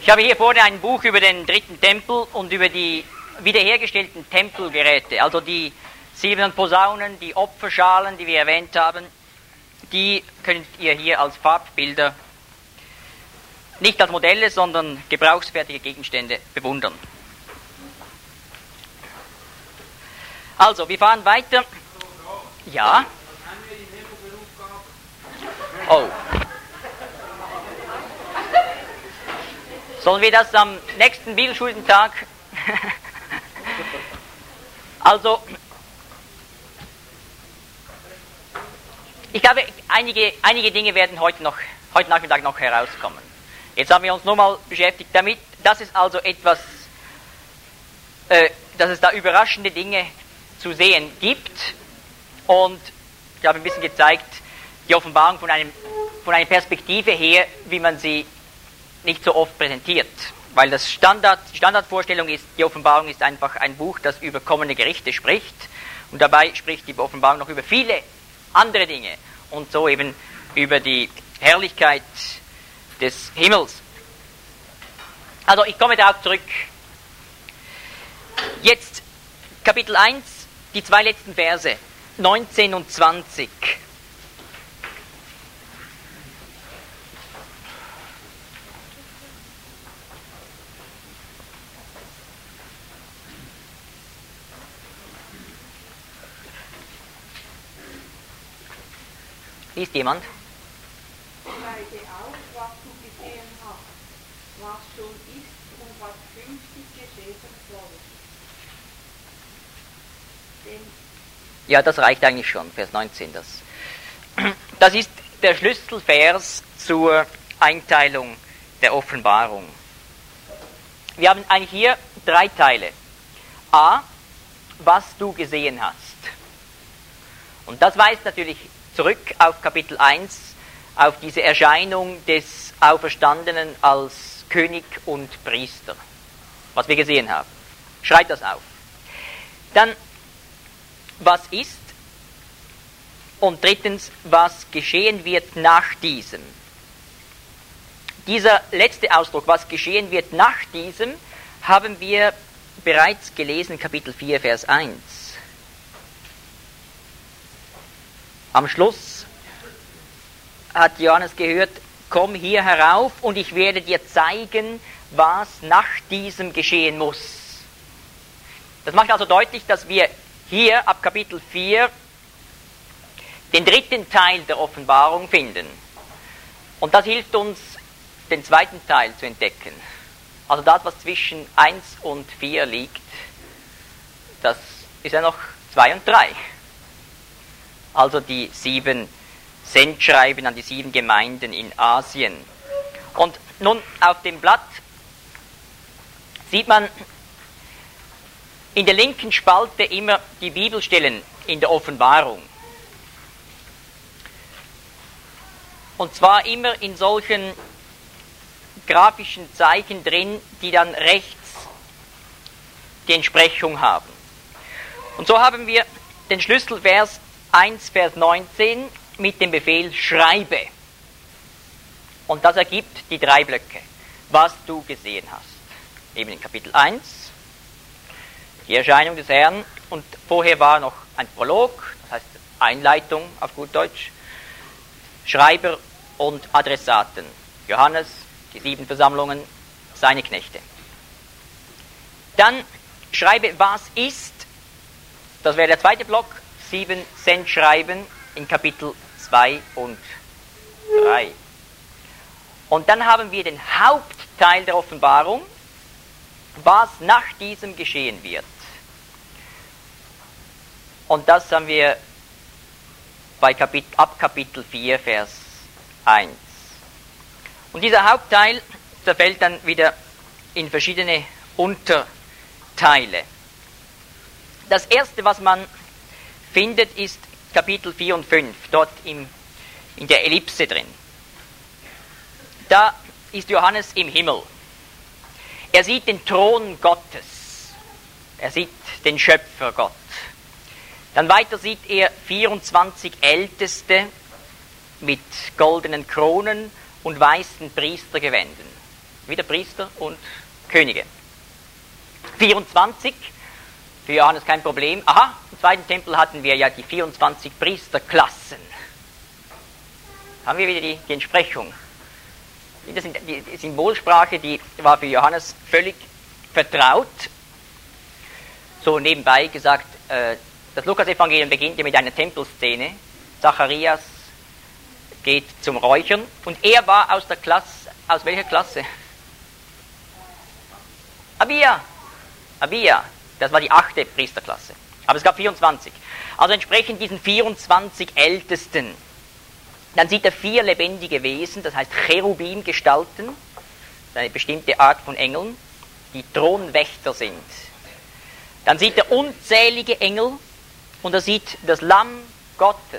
Ich habe hier vorne ein Buch über den dritten Tempel und über die wiederhergestellten Tempelgeräte, also die silbernen Posaunen, die Opferschalen, die wir erwähnt haben, die könnt ihr hier als Farbbilder, nicht als Modelle, sondern gebrauchsfertige Gegenstände bewundern. Also, wir fahren weiter. Ja. Oh. Sollen wir das am nächsten Bibelschultag? Also, ich glaube, einige Dinge werden heute Nachmittag noch herauskommen. Jetzt haben wir uns nur mal beschäftigt damit, dass es also dass es da überraschende Dinge zu sehen gibt. Und ich habe ein bisschen gezeigt, die Offenbarung von einer Perspektive her, wie man sie nicht so oft präsentiert. Weil die Standardvorstellung ist, die Offenbarung ist einfach ein Buch, das über kommende Gerichte spricht. Und dabei spricht die Offenbarung noch über viele andere Dinge. Und so eben über die Herrlichkeit des Himmels. Also ich komme darauf zurück. Jetzt Kapitel 1, die zwei letzten Verse, 19 und 20. Liest jemand? Schreibe auf, was du gesehen hast, was schon ist und was künftig geschehen soll. Ja, das reicht eigentlich schon, Vers 19. Das ist der Schlüsselvers zur Einteilung der Offenbarung. Wir haben eigentlich hier drei Teile. A, was du gesehen hast. Und das weist natürlich zurück auf Kapitel 1, auf diese Erscheinung des Auferstandenen als König und Priester, was wir gesehen haben. Schreibt das auf. Dann, was ist? Und drittens, was geschehen wird nach diesem. Dieser letzte Ausdruck, was geschehen wird nach diesem, haben wir bereits gelesen, Kapitel 4, Vers 1. Am Schluss hat Johannes gehört, komm hier herauf und ich werde dir zeigen, was nach diesem geschehen muss. Das macht also deutlich, dass wir hier ab Kapitel 4 den dritten Teil der Offenbarung finden. Und das hilft uns, den zweiten Teil zu entdecken. Also das, was zwischen 1 und 4 liegt, das ist ja noch 2 und 3. Also die 7 Sendschreiben an die 7 Gemeinden in Asien. Und nun auf dem Blatt sieht man in der linken Spalte immer die Bibelstellen in der Offenbarung. Und zwar immer in solchen grafischen Zeichen drin, die dann rechts die Entsprechung haben. Und so haben wir den Schlüsselvers 1, Vers 19 mit dem Befehl schreibe. Und das ergibt die 3 Blöcke, was du gesehen hast. Eben in Kapitel 1, die Erscheinung des Herrn, und vorher war noch ein Prolog, das heißt Einleitung auf gut Deutsch, Schreiber und Adressaten. Johannes, die 7 Versammlungen, seine Knechte. Dann schreibe, was ist, das wäre der zweite Block, 7 Sendschreiben in Kapitel 2 und 3. Und dann haben wir den Hauptteil der Offenbarung, was nach diesem geschehen wird. Und das haben wir ab Kapitel 4, Vers 1. Und dieser Hauptteil zerfällt dann wieder in verschiedene Unterteile. Das erste, was man findet, ist Kapitel 4 und 5, dort in der Ellipse drin. Da ist Johannes im Himmel. Er sieht den Thron Gottes. Er sieht den Schöpfer Gott. Dann weiter sieht er 24 Älteste mit goldenen Kronen und weißen Priestergewänden. wieder Priester und Könige. 24, für Johannes kein Problem. Aha, im zweiten Tempel hatten wir ja die 24 Priesterklassen. Haben wir wieder die Entsprechung. Die Symbolsprache, die war für Johannes völlig vertraut. So nebenbei gesagt, das Lukas-Evangelium beginnt ja mit einer Tempelszene. Zacharias geht zum Räuchern und er war aus welcher Klasse? Abia, das war die 8. Priesterklasse. Aber es gab 24. Also entsprechend diesen 24 Ältesten. Dann sieht er 4 lebendige Wesen, das heißt Cherubim-Gestalten, eine bestimmte Art von Engeln, die Thronwächter sind. Dann sieht er unzählige Engel und er sieht das Lamm Gottes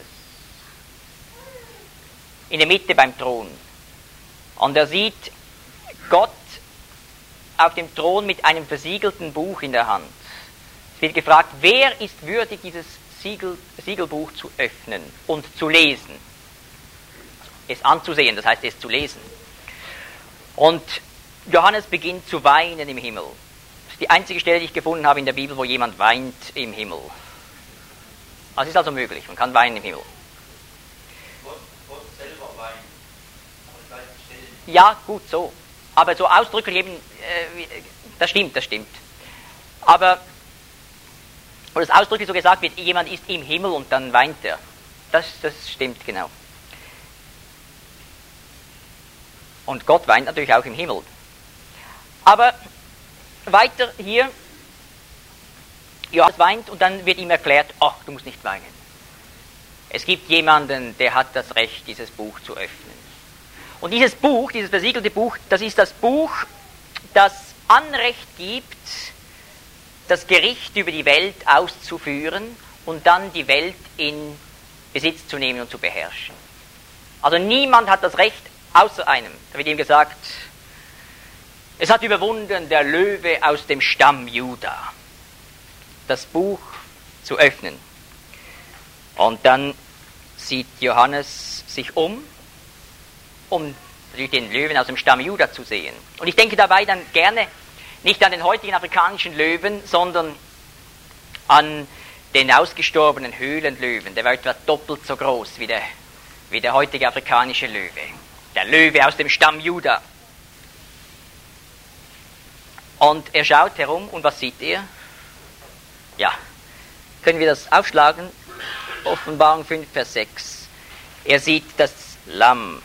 in der Mitte beim Thron. Und er sieht Gott auf dem Thron mit einem versiegelten Buch in der Hand. Es wird gefragt, wer ist würdig, dieses Siegelbuch zu öffnen und zu lesen? Es anzusehen, das heißt es zu lesen. Und Johannes beginnt zu weinen im Himmel. Das ist die einzige Stelle, die ich gefunden habe in der Bibel, wo jemand weint im Himmel. Es ist also möglich, man kann weinen im Himmel. Gott selber weint. Ja, gut so. Aber so ausdrücklich eben, das stimmt. Aber, wo das ausdrücklich so gesagt wird, jemand ist im Himmel und dann weint er. Das stimmt genau. Und Gott weint natürlich auch im Himmel. Aber weiter hier, Johannes weint und dann wird ihm erklärt, ach, du musst nicht weinen. Es gibt jemanden, der hat das Recht, dieses Buch zu öffnen. Und dieses Buch, dieses versiegelte Buch, das ist das Buch, das Anrecht gibt, das Gericht über die Welt auszuführen und dann die Welt in Besitz zu nehmen und zu beherrschen. Also niemand hat das Recht außer einem. Da wird ihm gesagt, es hat überwunden der Löwe aus dem Stamm Juda, das Buch zu öffnen. Und dann sieht Johannes sich um den Löwen aus dem Stamm Juda zu sehen. Und ich denke dabei dann gerne nicht an den heutigen afrikanischen Löwen, sondern an den ausgestorbenen Höhlenlöwen. Der war etwa doppelt so groß wie der heutige afrikanische Löwe. Der Löwe aus dem Stamm Juda. Und er schaut herum und was sieht er? Ja, können wir das aufschlagen? Offenbarung 5, Vers 6. Er sieht das Lamm.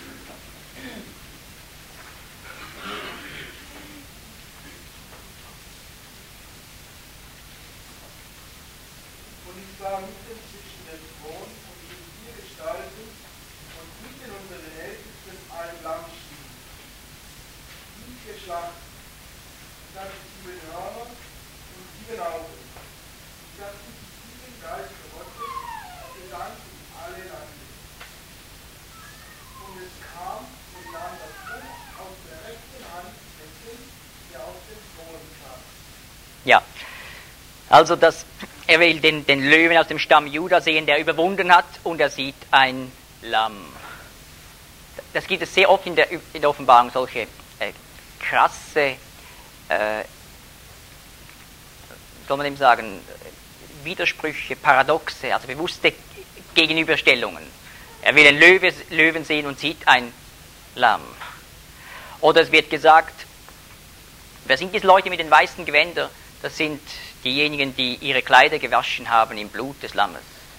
Und ich sah mitten zwischen dem Thron und den 4 Gestalten und mitten unter den Ältesten ein Lamm stehen. 7 geschlachtet. Es hatte 7 Hörner und 7 Augen. Es hatte die 7 Geister Gottes, gesandt in alle Lande. Und es kam und nahm das Buch aus der rechten Hand dessen, der auf dem Thron saß. Ja, also er will den Löwen aus dem Stamm Juda sehen, der überwunden hat, und er sieht ein Lamm. Das gibt es sehr oft in der Offenbarung, solche krasse, soll man dem sagen, Widersprüche, Paradoxe, also bewusste Gegenüberstellungen. Er will einen Löwen sehen und sieht ein Lamm. Oder es wird gesagt, wer sind diese Leute mit den weißen Gewändern? Das sind diejenigen, die ihre Kleider gewaschen haben im Blut des Lammes.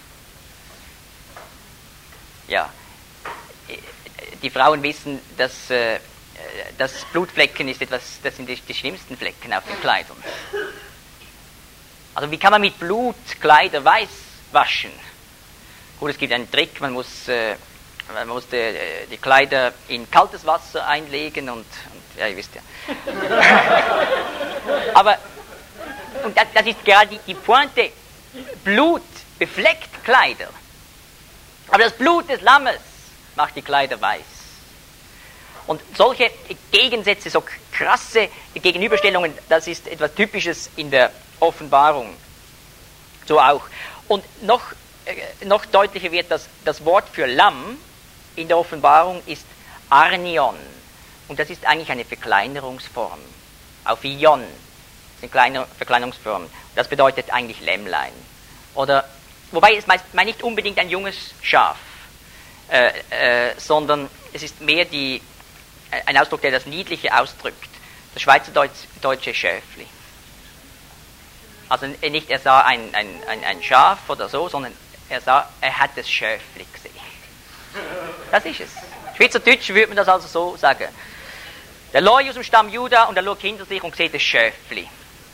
Ja, die Frauen wissen, dass Blutflecken ist etwas, das sind die schlimmsten Flecken auf den Kleidern. Also wie kann man mit Blut Kleider weiß waschen? Gut, es gibt einen Trick, man muss die Kleider in kaltes Wasser einlegen und ja, ihr wisst ja. Aber und das ist gerade die Pointe. Blut befleckt Kleider. Aber das Blut des Lammes macht die Kleider weiß. Und solche Gegensätze, so krasse Gegenüberstellungen, das ist etwas Typisches in der Offenbarung. So auch. Und noch deutlicher wird, dass das Wort für Lamm in der Offenbarung ist Arnion. und das ist eigentlich eine Verkleinerungsform. Auf Ion, das ist eine kleine Verkleinerungsform. Das bedeutet eigentlich Lämmlein. Oder, wobei es meint nicht unbedingt ein junges Schaf, sondern es ist mehr ein Ausdruck, der das Niedliche ausdrückt. Das schweizerdeutsche Schäfli. Also nicht, er sah ein Schaf oder so, sondern er hat das Schäfli gesehen. Das ist es. Schweizerdeutsch würde man das also so sagen. Der Leu aus dem Stamm Juda und er schaut hinter sich und sieht das Schäfli.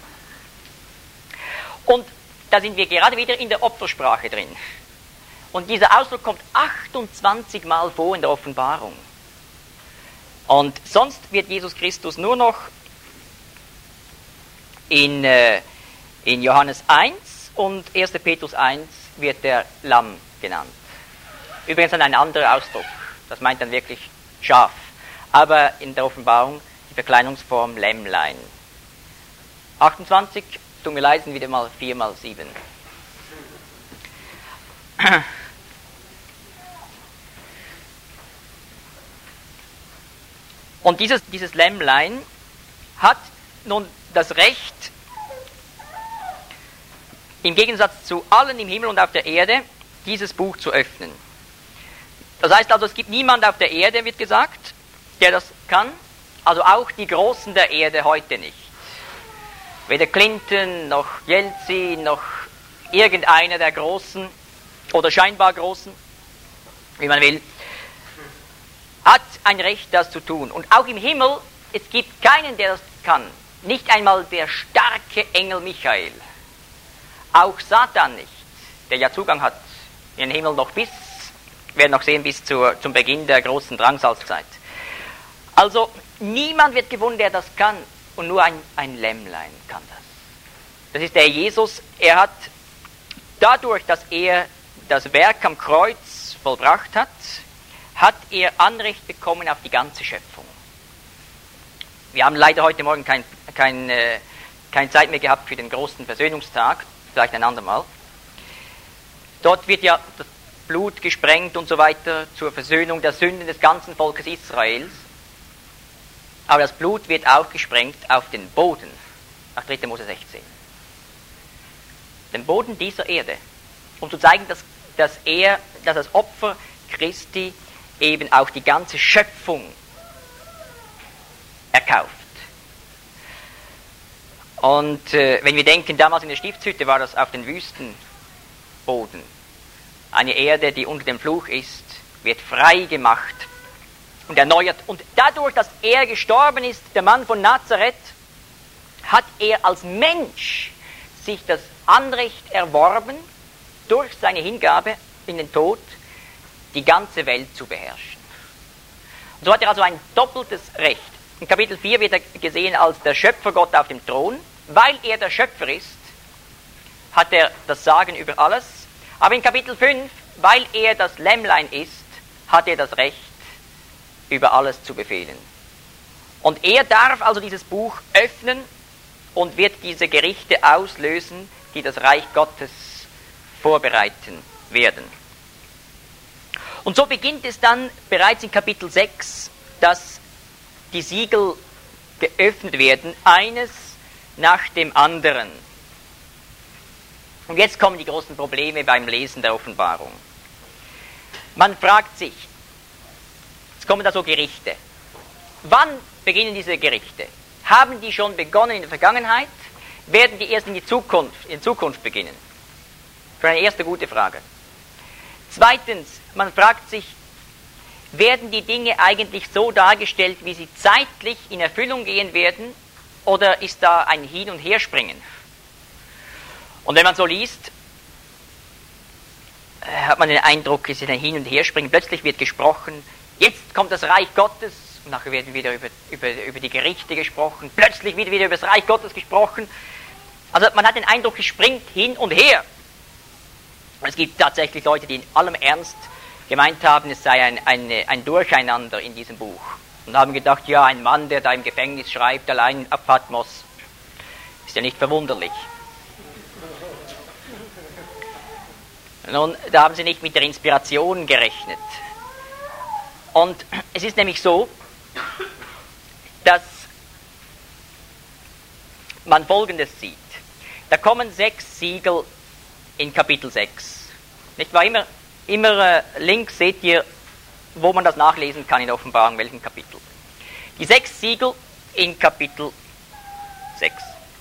Und da sind wir gerade wieder in der Opfersprache drin. Und dieser Ausdruck kommt 28 Mal vor in der Offenbarung. Und sonst wird Jesus Christus nur noch in Johannes 1 und 1. Petrus 1 wird der Lamm genannt. Übrigens ein anderer Ausdruck. Das meint dann wirklich Schaf. Aber in der Offenbarung die Verkleinerungsform Lämmlein. 28, tut mir leid, sind wieder mal 4 mal 7. Und dieses Lämmlein hat nun das Recht, im Gegensatz zu allen im Himmel und auf der Erde, dieses Buch zu öffnen. Das heißt also, es gibt niemand auf der Erde, wird gesagt, der das kann, also auch die Großen der Erde heute nicht. Weder Clinton, noch Jelzin, noch irgendeiner der Großen, oder scheinbar Großen, wie man will, hat ein Recht, das zu tun. Und auch im Himmel, es gibt keinen, der das kann. Nicht einmal der starke Engel Michael. Auch Satan nicht, der ja Zugang hat in den Himmel noch wir werden noch sehen, bis zum Beginn der großen Drangsalzzeit. Also niemand wird gefunden, der das kann, und nur ein Lämmlein kann das. Das ist der Jesus. Er hat dadurch, dass er das Werk am Kreuz vollbracht hat er Anrecht bekommen auf die ganze Schöpfung. Wir haben leider heute Morgen keine Zeit mehr gehabt für den großen Versöhnungstag, vielleicht ein andermal. Dort wird ja das Blut gesprengt und so weiter zur Versöhnung der Sünden des ganzen Volkes Israels. Aber das Blut wird auch gesprengt auf den Boden, nach 3. Mose 16. Den Boden dieser Erde. Um zu zeigen, dass das Opfer Christi eben auch die ganze Schöpfung erkauft. Und wenn wir denken, damals in der Stiftshütte war das auf den Wüstenboden. Eine Erde, die unter dem Fluch ist, wird frei gemacht und erneuert. Und dadurch, dass er gestorben ist, der Mann von Nazareth, hat er als Mensch sich das Anrecht erworben, durch seine Hingabe in den Tod, die ganze Welt zu beherrschen. Und so hat er also ein doppeltes Recht. In Kapitel 4 wird er gesehen als der Schöpfergott auf dem Thron. Weil er der Schöpfer ist, hat er das Sagen über alles. Aber in Kapitel 5, weil er das Lämmlein ist, hat er das Recht, über alles zu befehlen. Und er darf also dieses Buch öffnen und wird diese Gerichte auslösen, die das Reich Gottes vorbereiten werden. Und so beginnt es dann bereits in Kapitel 6, dass die Siegel geöffnet werden, eines nach dem anderen. Und jetzt kommen die großen Probleme beim Lesen der Offenbarung. Man fragt sich, jetzt kommen da so Gerichte. Wann beginnen diese Gerichte? Haben die schon begonnen in der Vergangenheit? Werden die erst in Zukunft beginnen? Für eine erste gute Frage. Zweitens, man fragt sich, werden die Dinge eigentlich so dargestellt, wie sie zeitlich in Erfüllung gehen werden, oder ist da ein Hin- und Herspringen? Und wenn man so liest, hat man den Eindruck, es ist ein Hin- und Herspringen. Plötzlich wird gesprochen, jetzt kommt das Reich Gottes, und nachher werden wieder über die Gerichte gesprochen, plötzlich wird wieder über das Reich Gottes gesprochen. Also man hat den Eindruck, es springt hin und her. Und es gibt tatsächlich Leute, die in allem Ernst gemeint haben, es sei ein Durcheinander in diesem Buch. Und haben gedacht, ja, ein Mann, der da im Gefängnis schreibt, allein auf Patmos, ist ja nicht verwunderlich. Nun, da haben sie nicht mit der Inspiration gerechnet. Und es ist nämlich so, dass man Folgendes sieht. Da kommen 6 Siegel in Kapitel 6. Nicht wahr? Immer links seht ihr, wo man das nachlesen kann in der Offenbarung, welchen Kapitel. Die 6 Siegel in Kapitel 6.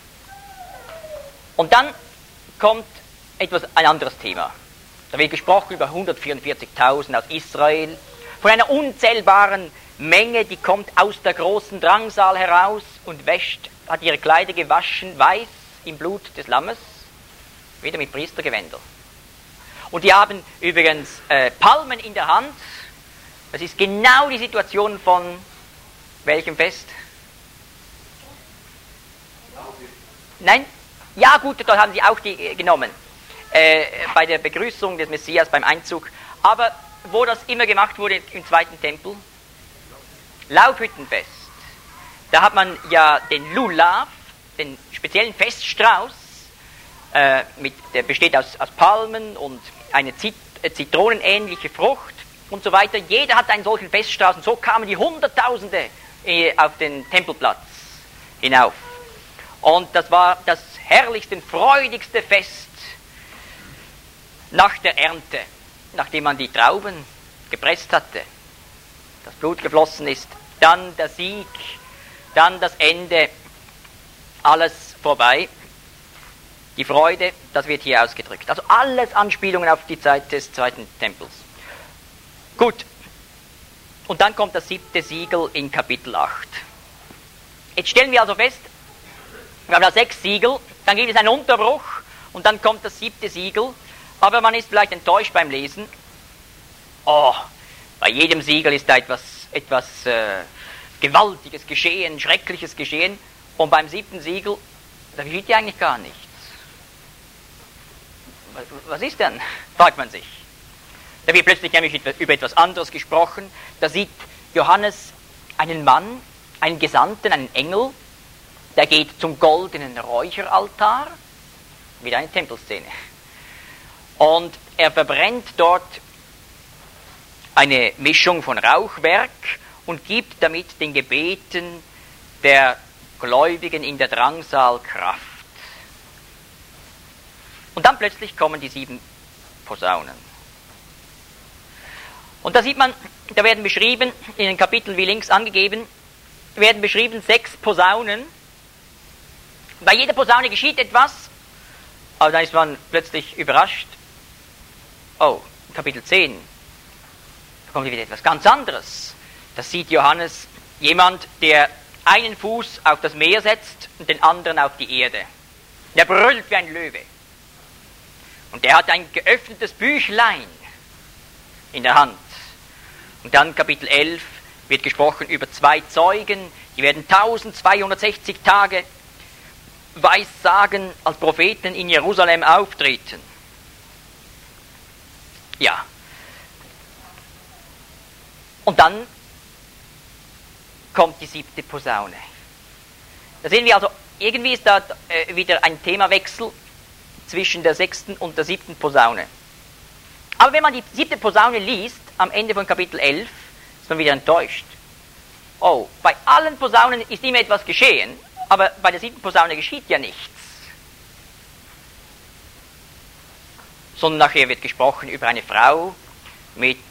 Und dann kommt ein anderes Thema. Da wird gesprochen über 144.000 aus Israel, von einer unzählbaren Menge, die kommt aus der großen Drangsal heraus und hat ihre Kleider gewaschen, weiß im Blut des Lammes, wieder mit Priestergewänder. Und die haben übrigens Palmen in der Hand. Das ist genau die Situation von welchem Fest? Nein? Ja gut, dort haben sie auch die genommen. Bei der Begrüßung des Messias, beim Einzug. Aber wo das immer gemacht wurde im zweiten Tempel? Laubhüttenfest. Da hat man ja den Lulav, den speziellen Feststrauß, der besteht aus Palmen und eine zitronenähnliche Frucht und so weiter. Jeder hat einen solchen Feststrauß und so kamen die Hunderttausende auf den Tempelplatz hinauf. Und das war das herrlichste und freudigste Fest nach der Ernte, nachdem man die Trauben gepresst hatte, das Blut geflossen ist, dann der Sieg, dann das Ende, alles vorbei. Die Freude, das wird hier ausgedrückt. Also alles Anspielungen auf die Zeit des zweiten Tempels. Gut, und dann kommt das 7. Siegel in Kapitel 8. Jetzt stellen wir also fest, wir haben da 6 Siegel, dann gibt es einen Unterbruch und dann kommt das 7. Siegel, aber man ist vielleicht enttäuscht beim Lesen. Oh, bei jedem Siegel ist da etwas Gewaltiges geschehen, Schreckliches geschehen und beim 7. Siegel, da geschieht ja eigentlich gar nichts. Was ist denn? Fragt man sich. Da wird plötzlich nämlich über etwas anderes gesprochen. Da sieht Johannes einen Mann, einen Gesandten, einen Engel, der geht zum goldenen Räucheraltar, wieder eine Tempelszene. Und er verbrennt dort eine Mischung von Rauchwerk und gibt damit den Gebeten der Gläubigen in der Drangsal Kraft. Und dann plötzlich kommen die 7 Posaunen. Und da sieht man, da werden beschrieben, in den Kapiteln wie links angegeben, werden beschrieben 6 Posaunen. Bei jeder Posaune geschieht etwas, aber dann ist man plötzlich überrascht. Oh, in Kapitel 10, da kommt wieder etwas ganz anderes. Da sieht Johannes jemand, der einen Fuß auf das Meer setzt und den anderen auf die Erde. Der brüllt wie ein Löwe. Und der hat ein geöffnetes Büchlein in der Hand. Und dann Kapitel 11 wird gesprochen über 2 Zeugen, die werden 1260 Tage Weissagen als Propheten in Jerusalem auftreten. Ja. Und dann kommt die 7. Posaune. Da sehen wir also, irgendwie ist da wieder ein Themawechsel zwischen der 6. und der 7. Posaune. Aber wenn man die 7. Posaune liest, am Ende von Kapitel 11, ist man wieder enttäuscht. Oh, bei allen Posaunen ist immer etwas geschehen, aber bei der 7. Posaune geschieht ja nichts. Sondern nachher wird gesprochen über eine Frau mit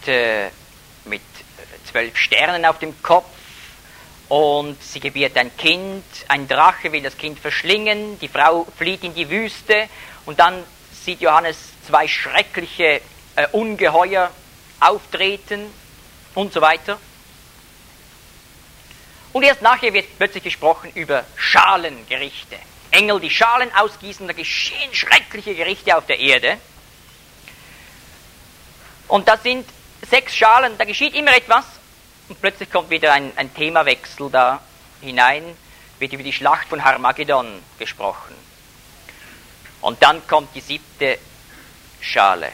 12 Sternen auf dem Kopf und sie gebiert ein Kind, ein Drache will das Kind verschlingen, die Frau flieht in die Wüste und dann sieht Johannes 2 schreckliche Ungeheuer auftreten und so weiter. Und erst nachher wird plötzlich gesprochen über Schalengerichte. Engel, die Schalen ausgießen, da geschehen schreckliche Gerichte auf der Erde. Und das sind 6 Schalen, da geschieht immer etwas. Und plötzlich kommt wieder ein Themawechsel da hinein, wird über die Schlacht von Harmagedon gesprochen. Und dann kommt die 7. Schale.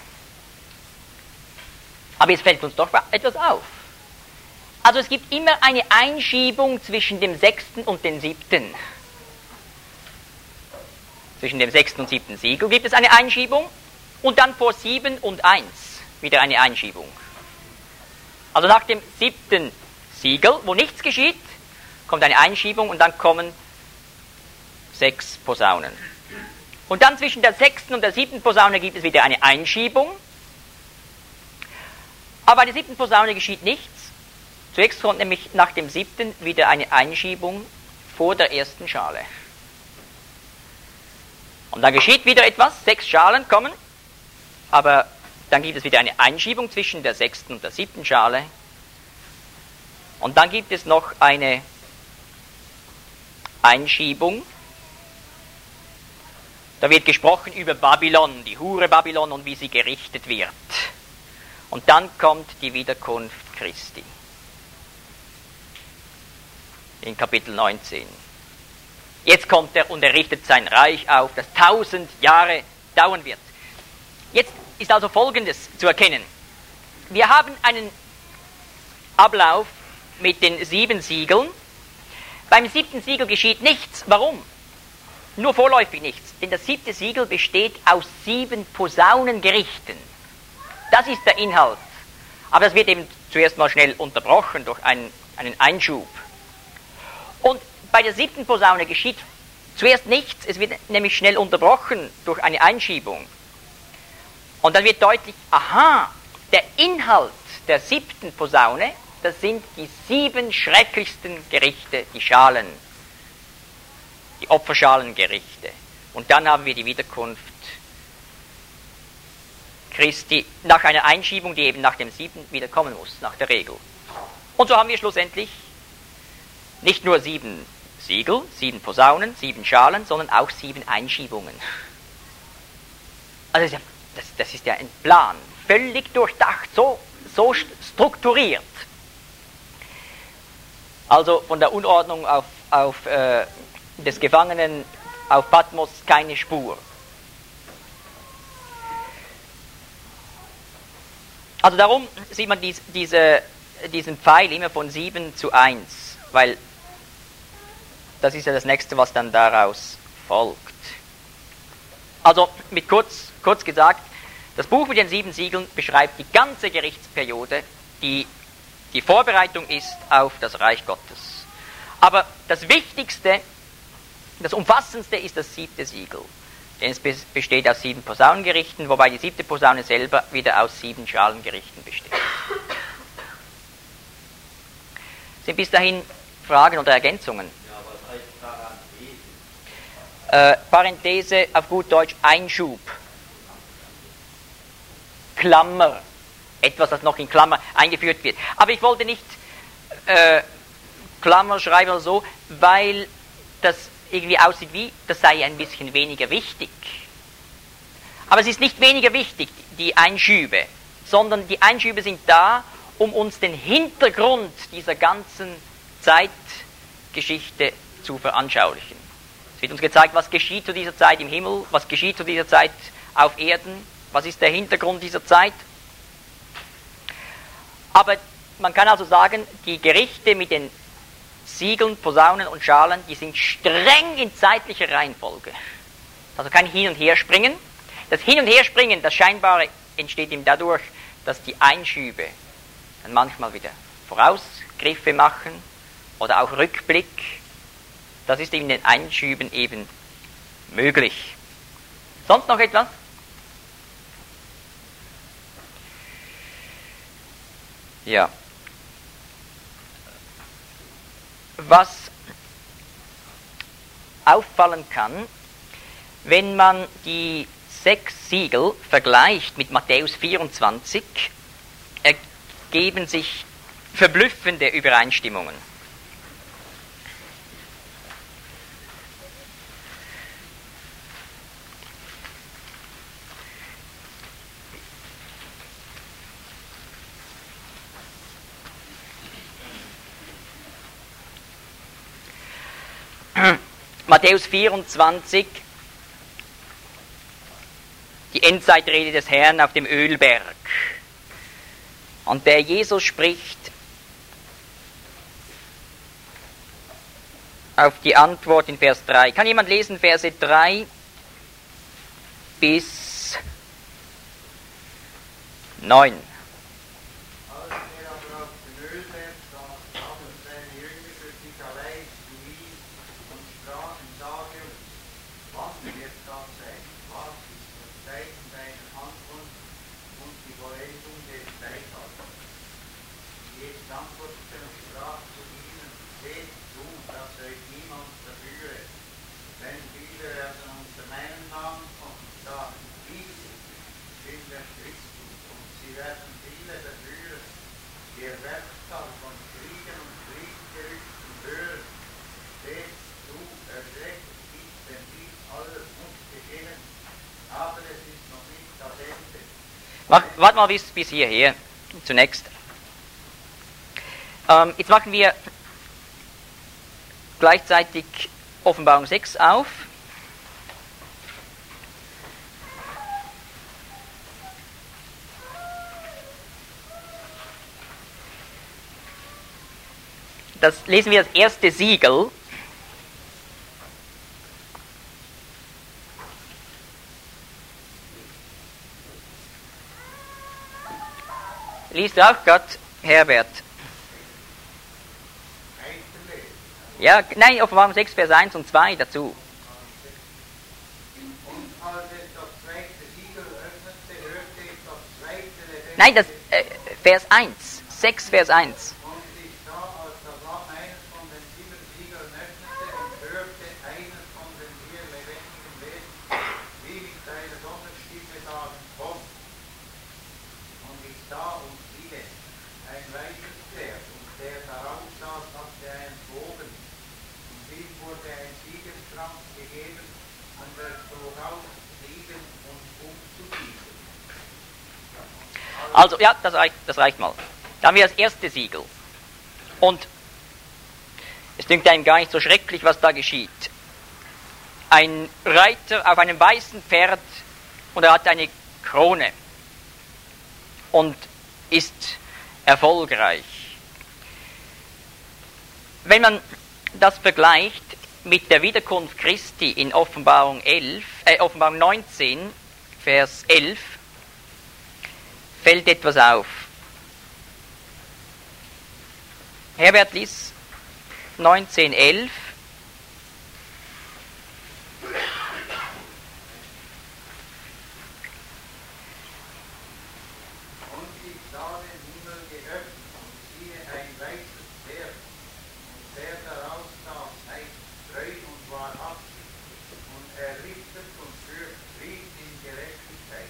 Aber jetzt fällt uns doch etwas auf. Also es gibt immer eine Einschiebung zwischen dem 6. und dem 7. Zwischen dem 6. und 7. Siegel gibt es eine Einschiebung und dann vor 7 und 1 wieder eine Einschiebung. Also nach dem 7. Siegel, wo nichts geschieht, kommt eine Einschiebung und dann kommen 6 Posaunen. Und dann zwischen der 6. und der 7. Posaune gibt es wieder eine Einschiebung. Aber bei der 7. Posaune geschieht nichts. Zuerst kommt nämlich nach dem 7. wieder eine Einschiebung vor der ersten Schale. Und dann geschieht wieder etwas, 6 Schalen kommen, aber dann gibt es wieder eine Einschiebung zwischen der 6. und der 7. Schale. Und dann gibt es noch eine Einschiebung. Da wird gesprochen über Babylon, die Hure Babylon und wie sie gerichtet wird. Und dann kommt die Wiederkunft Christi. In Kapitel 19. Jetzt kommt er und er richtet sein Reich auf, das 1000 Jahre dauern wird. Jetzt ist also Folgendes zu erkennen. Wir haben einen Ablauf mit den 7 Siegeln. Beim 7. Siegel geschieht nichts. Warum? Nur vorläufig nichts. Denn das 7. Siegel besteht aus 7 Posaunengerichten. Das ist der Inhalt. Aber das wird eben zuerst mal schnell unterbrochen durch einen Einschub. Und bei der 7. Posaune geschieht zuerst nichts. Es wird nämlich schnell unterbrochen durch eine Einschiebung. Und dann wird deutlich, aha, der Inhalt der 7. Posaune, das sind die 7 schrecklichsten Gerichte, die Schalen, die Opferschalengerichte. Und dann haben wir die Wiederkunft Christi nach einer Einschiebung, die eben nach dem 7. wieder kommen muss, nach der Regel. Und so haben wir schlussendlich nicht nur 7 Siegel, 7 Posaunen, 7 Schalen, sondern auch 7 Einschiebungen. Also das ist ja ein Plan, völlig durchdacht, so strukturiert. Also von der Unordnung auf des Gefangenen auf Patmos keine Spur. Also darum sieht man diesen Pfeil immer von 7:1, weil das ist ja das Nächste, was dann daraus folgt. Also mit kurz gesagt, das Buch mit den 7 Siegeln beschreibt die ganze Gerichtsperiode, die die Vorbereitung ist auf das Reich Gottes. Aber das Wichtigste, das Umfassendste ist das 7. Siegel. Denn es besteht aus 7 Posaunengerichten, wobei die 7. Posaune selber wieder aus 7 Schalengerichten besteht. Sind bis dahin Fragen oder Ergänzungen? Ja, was heißt Parenthese? Parenthese, auf gut Deutsch Einschub. Klammer. Etwas, das noch in Klammer eingeführt wird. Aber ich wollte nicht Klammer schreiben oder so, weil das irgendwie aussieht wie, das sei ein bisschen weniger wichtig. Aber es ist nicht weniger wichtig, die Einschübe, sondern die Einschübe sind da, um uns den Hintergrund dieser ganzen Zeitgeschichte zu veranschaulichen. Es wird uns gezeigt, was geschieht zu dieser Zeit im Himmel, was geschieht zu dieser Zeit auf Erden, was ist der Hintergrund dieser Zeit. Aber man kann also sagen, die Gerichte mit den Siegeln, Posaunen und Schalen, die sind streng in zeitlicher Reihenfolge. Also kein Hin- und Herspringen. Das Hin- und Herspringen, das Scheinbare, entsteht ihm dadurch, dass die Einschübe dann manchmal wieder Vorausgriffe machen oder auch Rückblick. Das ist in den Einschüben eben möglich. Sonst noch etwas? Ja. Was auffallen kann, wenn man die 6 Siegel vergleicht mit Matthäus 24, ergeben sich verblüffende Übereinstimmungen. Matthäus 24, die Endzeitrede des Herrn auf dem Ölberg. Und der Jesus spricht auf die Antwort in Vers 3. Kann jemand lesen Verse 3 bis 9? Als er aber auf dem Ölberg saß, nahm er seine Jünger für sich allein der Werkstatt von Kriegen und Kriegsgerüchten hören, seht zu, erschreckt ist, denn dies alles muss geschehen, aber es ist noch nicht das Ende. Warte mal bis hierher, zunächst. Jetzt machen wir gleichzeitig Offenbarung 6 auf. Das lesen wir das erste Siegel. Liest du auch gerade, Herbert? Ja, nein, Offenbarung 6, Vers 1 und 2 dazu. Und als es das zweite Siegel öffnete, hörte ich das zweite lebendige Nein, das Vers 1. 6, Vers 1. Und ich sah, als das Lamm eines von den 7 Siegeln öffnete und hörte eines von den 4 lebendigen Wesen, wie mit einer Donnerstimme sagen, komm. Und ich sah und siehe, ein weißes Pferd, und der darauf saß, hatte einen Bogen. Und ihm wurde ein Siegelkranz gegeben, und er zog aus, siegen und zu siegen. Also, ja, das reicht mal. Da haben wir das erste Siegel. Und es dünkt einem gar nicht so schrecklich, was da geschieht. Ein Reiter auf einem weißen Pferd und er hat eine Krone und ist erfolgreich. Wenn man das vergleicht mit der Wiederkunft Christi in Offenbarung 19, Vers 11, fällt etwas auf. Herbert lies 19,11. Und ich sah den Himmel geöffnet und siehe ein weißes Pferd, und der daraus saß, heißt treu und wahrhaftig, und er richtet und führt Frieden in Gerechtigkeit.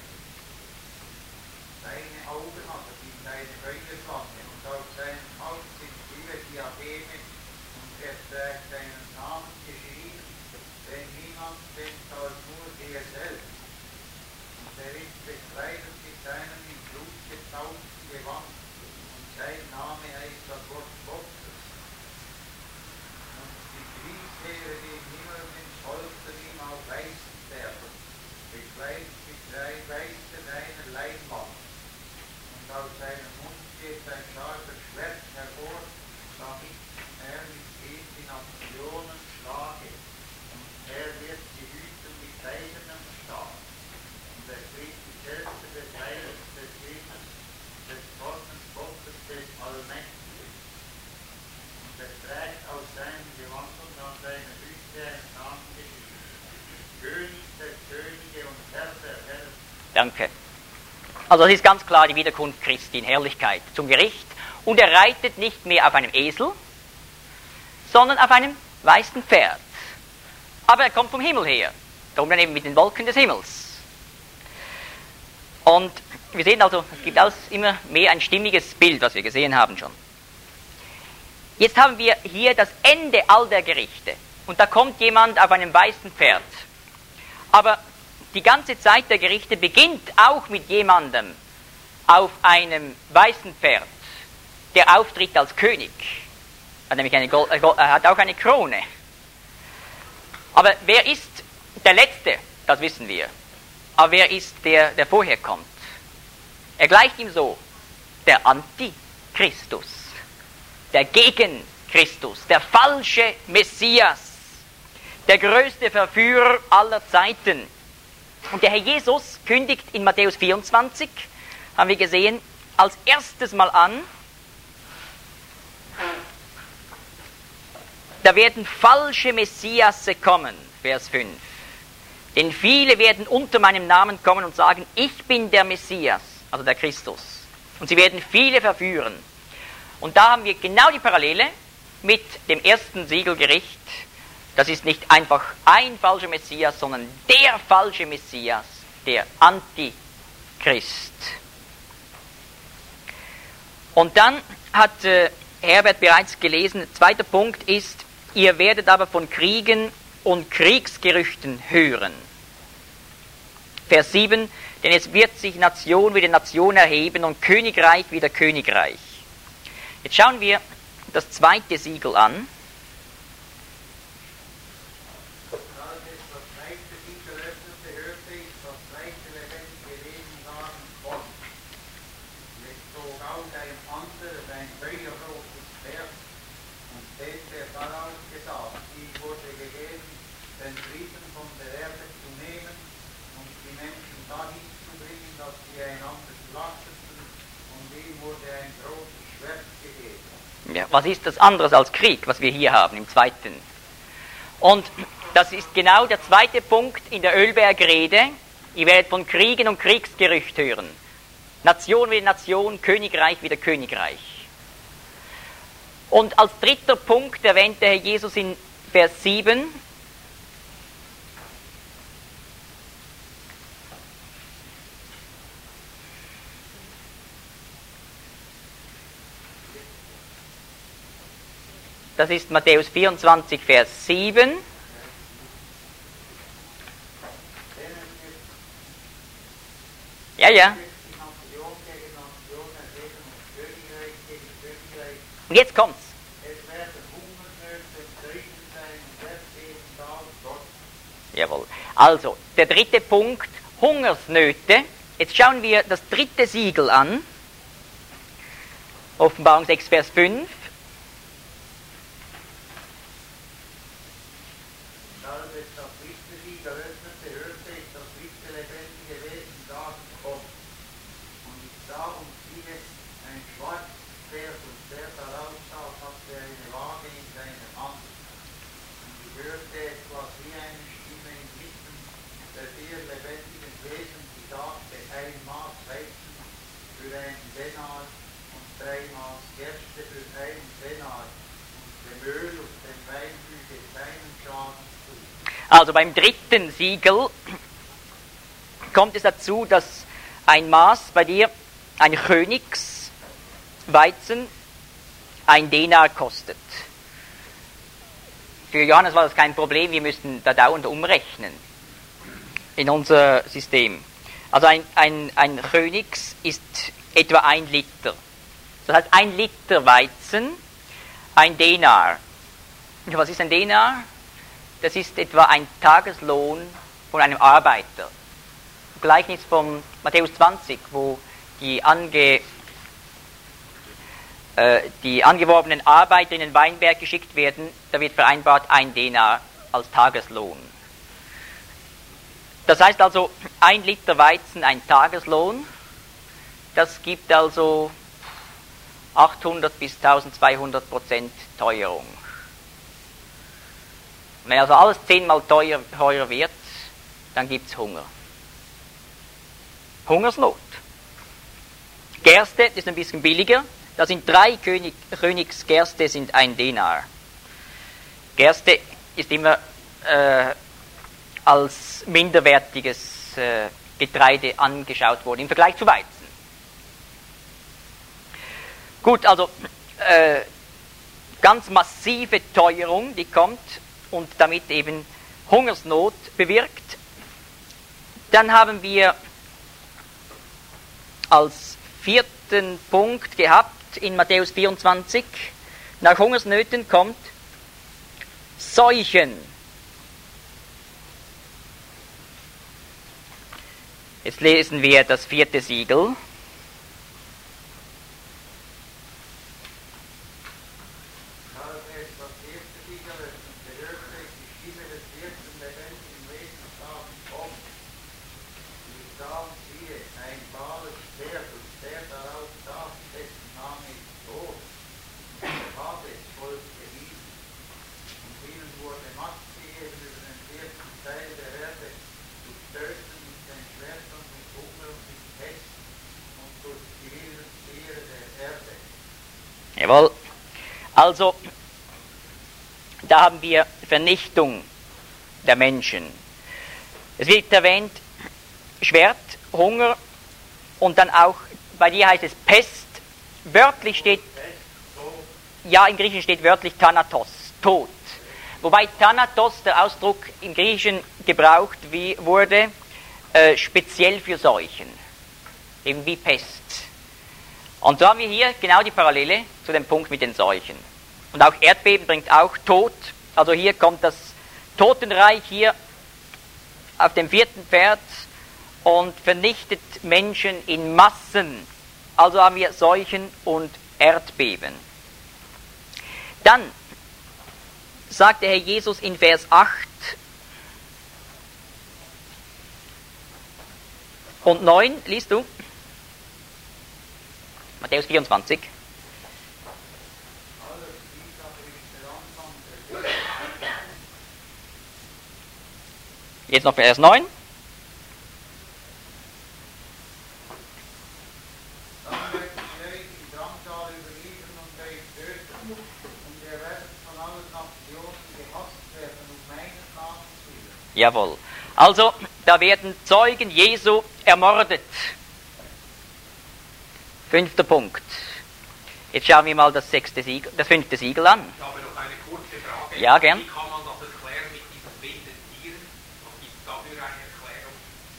Seine Augen hat er wie seine Feuerflamme, und auf seinem Haupt sind 7 Diademe, und er trägt seinen Namen geschrieben, den niemand kennt als nur er selbst. Und er ist bekleidet mit seinem in Blut getauften Gewand, und sein Name heißt das Wort Gottes. Und die Kriegsheere des Himmels folgten ihm auf weißen Pferden, bekleidet mit 3 weißen einer Leinwand. Und aus seinem Mund geht ein scharfes Schwert hervor, damit er mit dem die Nationen schlage. Und er wird sie hüten mit eisernem Stab. Und er trägt die Schätze des Heils des Himmels, des Zornes Gottes des Allmächtigen. Und er trägt aus seinem Gewand und an seiner Hüfte einen Namen geschrieben: König der Könige und Herr der Herren. Danke. Also das ist ganz klar die Wiederkunft Christi in Herrlichkeit zum Gericht. Und er reitet nicht mehr auf einem Esel, sondern auf einem weißen Pferd. Aber er kommt vom Himmel her. Darum dann eben mit den Wolken des Himmels. Und wir sehen also, es gibt immer mehr ein stimmiges Bild, was wir gesehen haben schon. Jetzt haben wir hier das Ende all der Gerichte. Und da kommt jemand auf einem weißen Pferd. Aber die ganze Zeit der Gerichte beginnt auch mit jemandem auf einem weißen Pferd, der auftritt als König. Er hat nämlich er hat auch eine Krone. Aber wer ist der Letzte? Das wissen wir. Aber wer ist der vorher kommt? Er gleicht ihm so: der Antichristus, der Gegenchristus, der falsche Messias, der größte Verführer aller Zeiten. Und der Herr Jesus kündigt in Matthäus 24, haben wir gesehen, als erstes Mal an, da werden falsche Messiasse kommen, Vers 5. Denn viele werden unter meinem Namen kommen und sagen, ich bin der Messias, also der Christus. Und sie werden viele verführen. Und da haben wir genau die Parallele mit dem ersten Siegelgericht. Das ist nicht einfach ein falscher Messias, sondern der falsche Messias, der Antichrist. Und dann hat Herbert bereits gelesen, der zweite Punkt ist, ihr werdet aber von Kriegen und Kriegsgerüchten hören. Vers 7, denn es wird sich Nation wieder Nation erheben und Königreich wieder Königreich. Jetzt schauen wir das zweite Siegel an. Ja, was ist das anderes als Krieg, was wir hier haben im zweiten? Und das ist genau der zweite Punkt in der Ölbergrede. Ihr werdet von Kriegen und Kriegsgerücht hören. Nation wieder Nation, Königreich wieder Königreich. Und als dritter Punkt erwähnt der Herr Jesus in Vers 7, das ist Matthäus 24, Vers 7. Ja. Und jetzt kommt's. Jawohl. Also, der dritte Punkt, Hungersnöte. Jetzt schauen wir das dritte Siegel an. Offenbarung 6, Vers 5. Also beim dritten Siegel kommt es dazu, dass ein Maß bei dir, ein Königsweizen, ein Denar kostet. Für Johannes war das kein Problem, wir müssten da dauernd umrechnen in unser System. Also ein Königs ist etwa 1 Liter. Das heißt 1 Liter Weizen, ein Denar. Was ist ein Denar? Das ist etwa ein Tageslohn von einem Arbeiter. Gleichnis von Matthäus 20, wo die angeworbenen Arbeiter in den Weinberg geschickt werden, da wird vereinbart 1 Denar als Tageslohn. Das heißt also, 1 Liter Weizen, ein Tageslohn, das gibt also 800 bis 1200% Teuerung. Wenn also alles 10-mal teurer wird, dann gibt es Hunger. Hungersnot. Gerste ist ein bisschen billiger. Da sind 3 Königsgerste sind 1 Denar. Gerste ist immer als minderwertiges Getreide angeschaut worden im Vergleich zu Weizen. Gut, also ganz massive Teuerung, die kommt und damit eben Hungersnot bewirkt. Dann haben wir als 4. Punkt gehabt in Matthäus 24, nach Hungersnöten kommt Seuchen. Jetzt lesen wir das 4. Siegel. Jawohl. Also, da haben wir Vernichtung der Menschen. Es wird erwähnt, Schwert, Hunger und dann auch, bei dir heißt es Pest, wörtlich steht, ja, im Griechischen steht wörtlich Thanatos, Tod. Wobei Thanatos, der Ausdruck im Griechischen gebraucht wurde, speziell für Seuchen, eben wie Pest. Und so haben wir hier genau die Parallele zu dem Punkt mit den Seuchen. Und auch Erdbeben bringt auch Tod. Also hier kommt das Totenreich hier auf dem 4. Pferd und vernichtet Menschen in Massen. Also haben wir Seuchen und Erdbeben. Dann sagt der Herr Jesus in Vers 8 und 9, liest du? Matthäus 24. Jetzt noch Vers 9. Dann wird die Welt die Drangsal überliefern und euch töten, und ihr werdet von allen Nationen gehasst werden um meines Namens willen. Jawohl. Also, da werden Zeugen Jesu ermordet. 5. Punkt. Jetzt schauen wir mal das 5. Siegel an. Ich habe noch eine kurze Frage. Ja, gern. Wie kann man das erklären mit diesen wilden Tieren? Was gibt es dafür eine Erklärung?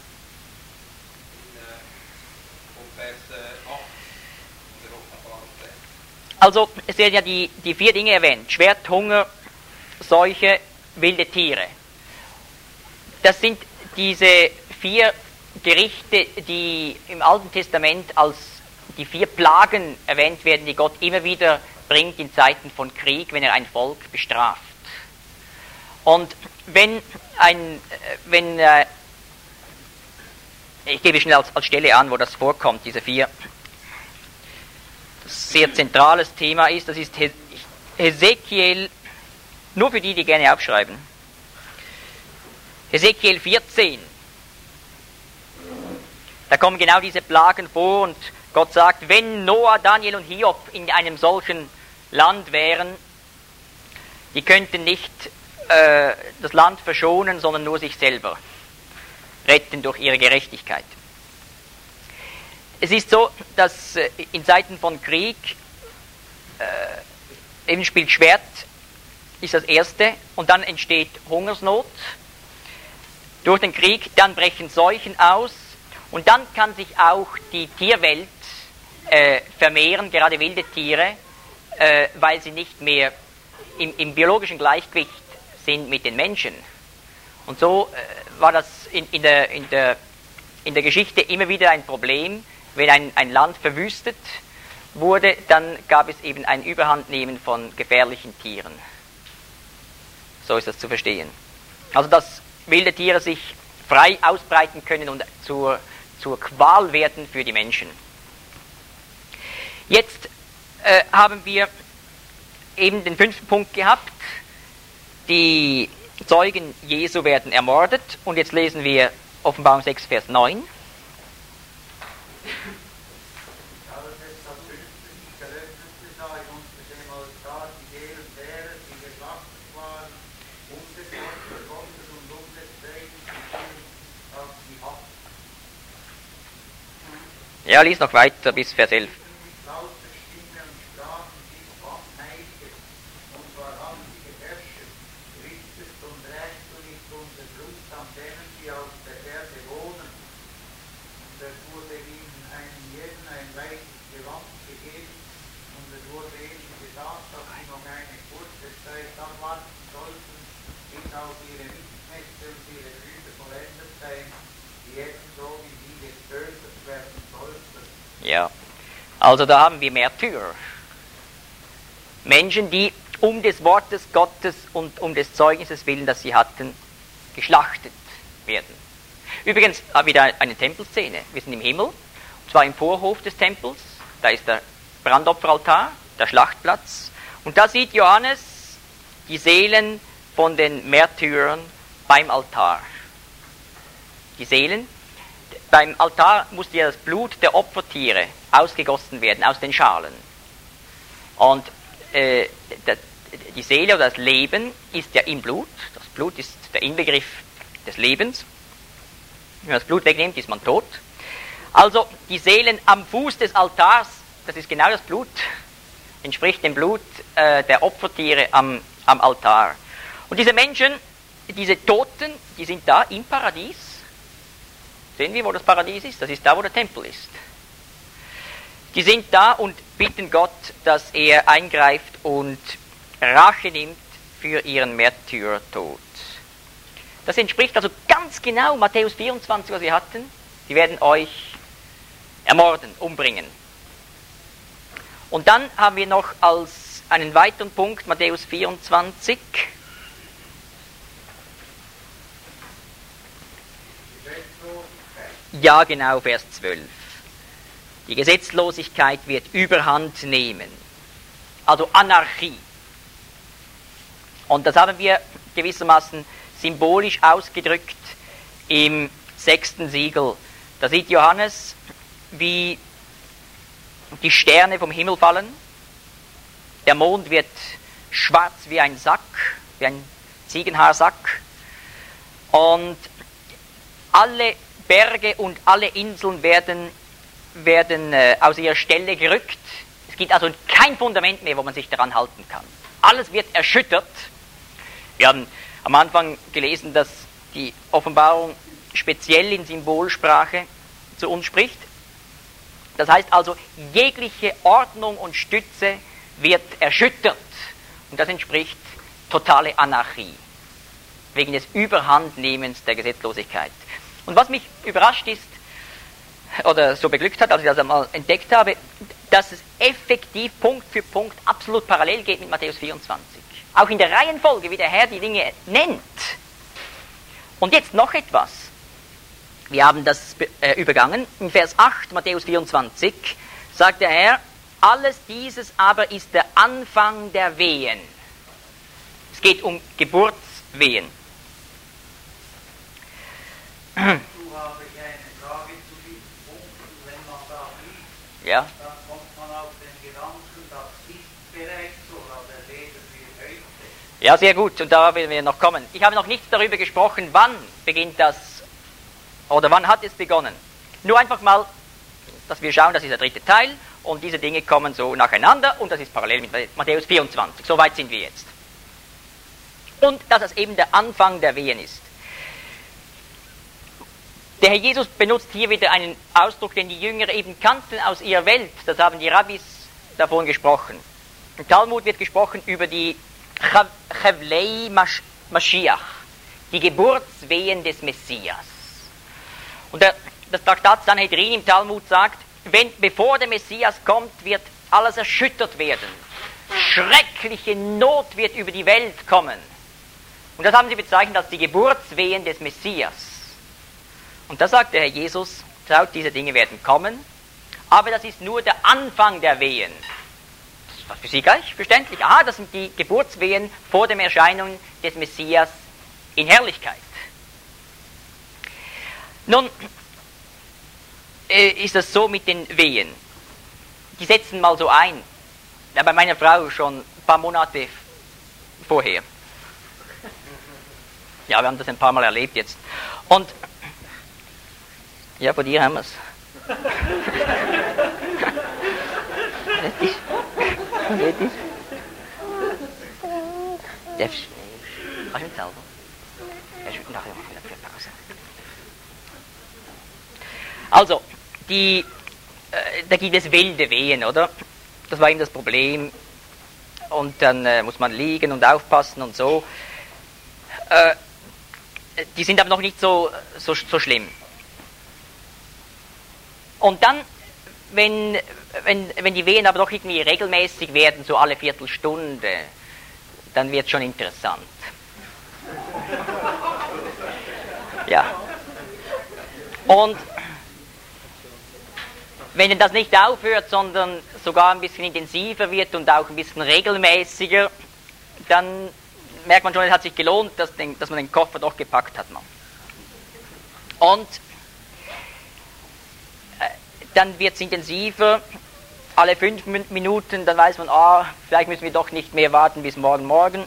Von Vers 8 der Offenbarung. Also, es werden ja die 4 Dinge erwähnt. Schwert, Hunger, Seuche, wilde Tiere. Das sind diese 4 Gerichte, die im Alten Testament als die 4 Plagen erwähnt werden, die Gott immer wieder bringt in Zeiten von Krieg, wenn er ein Volk bestraft. Und ich gebe schnell als Stelle an, wo das vorkommt, diese 4, das sehr zentrales Thema ist, das ist Hesekiel, nur für die gerne aufschreiben. Hesekiel 14. Da kommen genau diese Plagen vor und Gott sagt, wenn Noah, Daniel und Hiob in einem solchen Land wären, die könnten nicht das Land verschonen, sondern nur sich selber retten durch ihre Gerechtigkeit. Es ist so, dass in Zeiten von Krieg eben spielt Schwert, ist das Erste, und dann entsteht Hungersnot durch den Krieg, dann brechen Seuchen aus, und dann kann sich auch die Tierwelt vermehren, gerade wilde Tiere, weil sie nicht mehr im biologischen Gleichgewicht sind mit den Menschen. Und so war das in der Geschichte immer wieder ein Problem. Wenn ein Land verwüstet wurde, dann gab es eben ein Überhandnehmen von gefährlichen Tieren. So ist das zu verstehen. Also dass wilde Tiere sich frei ausbreiten können und zur Qual werden für die Menschen. Jetzt haben wir eben den 5. Punkt gehabt. Die Zeugen Jesu werden ermordet. Und jetzt lesen wir Offenbarung 6, Vers 9. Ja, lies noch weiter bis Vers 11. Ja, also da haben wir Märtyrer. Menschen, die um des Wortes Gottes und um des Zeugnisses willen, das sie hatten, geschlachtet werden. Übrigens wieder eine Tempelszene. Wir sind im Himmel, und zwar im Vorhof des Tempels. Da ist der Brandopferaltar, der Schlachtplatz. Und da sieht Johannes die Seelen von den Märtyrern beim Altar. Die Seelen. Beim Altar musste ja das Blut der Opfertiere ausgegossen werden aus den Schalen. Und die Seele oder das Leben ist ja im Blut. Das Blut ist der Inbegriff des Lebens. Wenn man das Blut wegnimmt, ist man tot. Also die Seelen am Fuß des Altars das ist genau das Blut, entspricht dem Blut der Opfertiere am Altar. Und diese Menschen, diese Toten, die sind da im Paradies. Sehen wir, wo das Paradies ist? Das ist da, wo der Tempel ist. Die sind da und bitten Gott, dass er eingreift und Rache nimmt für ihren Märtyrertod. Das entspricht also ganz genau Matthäus 24, was wir hatten. Die werden euch ermorden, umbringen. Und dann haben wir noch als einen weiteren Punkt Matthäus 24. Ja, genau, Vers 12. Die Gesetzlosigkeit wird Überhand nehmen. Also Anarchie. Und das haben wir gewissermaßen symbolisch ausgedrückt im 6. Siegel. Da sieht Johannes, wie die Sterne vom Himmel fallen. Der Mond wird schwarz wie ein Sack, wie ein Ziegenhaarsack. Und alle Berge und alle Inseln werden aus ihrer Stelle gerückt. Es gibt also kein Fundament mehr, wo man sich daran halten kann. Alles wird erschüttert. Wir haben am Anfang gelesen, dass die Offenbarung speziell in Symbolsprache zu uns spricht. Das heißt also, jegliche Ordnung und Stütze wird erschüttert. Und das entspricht totale Anarchie, wegen des Überhandnehmens der Gesetzlosigkeit. Und was mich überrascht ist, oder so beglückt hat, als ich das einmal entdeckt habe, dass es effektiv Punkt für Punkt absolut parallel geht mit Matthäus 24. Auch in der Reihenfolge, wie der Herr die Dinge nennt. Und jetzt noch etwas. Wir haben das übergangen. In Vers 8, Matthäus 24, sagt der Herr, alles dieses aber ist der Anfang der Wehen. Es geht um Geburtswehen. Du habe ich eine Frage zu diesem Punkt, und wenn man da liest, Ja. dann kommt man auf den Gedanken, das ist bereits so, aber der Leben für heute. Ja, sehr gut. Und da werden wir noch kommen. Ich habe noch nichts darüber gesprochen, wann beginnt das, oder wann hat es begonnen. Nur einfach mal, dass wir schauen, das ist der dritte Teil, und diese Dinge kommen so nacheinander, und das ist parallel mit Matthäus 24. So weit sind wir jetzt. Und dass es eben der Anfang der Wehen ist. Der Herr Jesus benutzt hier wieder einen Ausdruck, den die Jünger eben kannten aus ihrer Welt. Das haben die Rabbis davon gesprochen. Im Talmud wird gesprochen über die Chevlei Mashiach, die Geburtswehen des Messias. Und das Traktat Sanhedrin im Talmud sagt, bevor der Messias kommt, wird alles erschüttert werden. Schreckliche Not wird über die Welt kommen. Und das haben sie bezeichnet als die Geburtswehen des Messias. Und da sagt der Herr Jesus, schaut, diese Dinge werden kommen, aber das ist nur der Anfang der Wehen. Das war für sie gleich verständlich. Aha, das sind die Geburtswehen vor dem Erscheinen des Messias in Herrlichkeit. Nun ist das so mit den Wehen. Die setzen mal so ein. Ja, bei meiner Frau schon ein paar Monate vorher. Ja, wir haben das ein paar Mal erlebt jetzt. Und ja, bei dir haben wir es. Darfst du nicht selber? Nachher machen wir eine Pause. Also, da gibt es wilde Wehen, oder? Das war eben das Problem. Und dann muss man liegen und aufpassen und so. Die sind aber noch nicht so schlimm. Und dann, wenn die Wehen aber doch irgendwie regelmäßig werden, so alle Viertelstunde, dann wird es schon interessant. Ja. Und wenn das nicht aufhört, sondern sogar ein bisschen intensiver wird und auch ein bisschen regelmäßiger, dann merkt man schon, es hat sich gelohnt, dass man den Koffer doch gepackt hat. Und dann wird es intensiver, alle 5 Minuten, dann weiß man, vielleicht müssen wir doch nicht mehr warten bis morgen.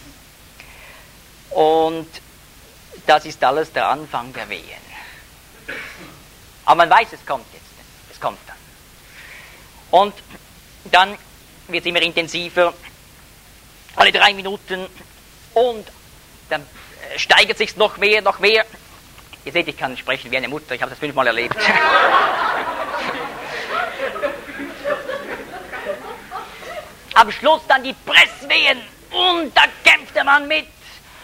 Und das ist alles der Anfang der Wehen. Aber man weiß, es kommt jetzt, es kommt dann. Und dann wird es immer intensiver, alle 3 Minuten, und dann steigert sich noch mehr, noch mehr. Ihr seht, ich kann sprechen wie eine Mutter, ich habe das 5-mal erlebt. Am Schluss dann die Presswehen, und da kämpft der Mann mit.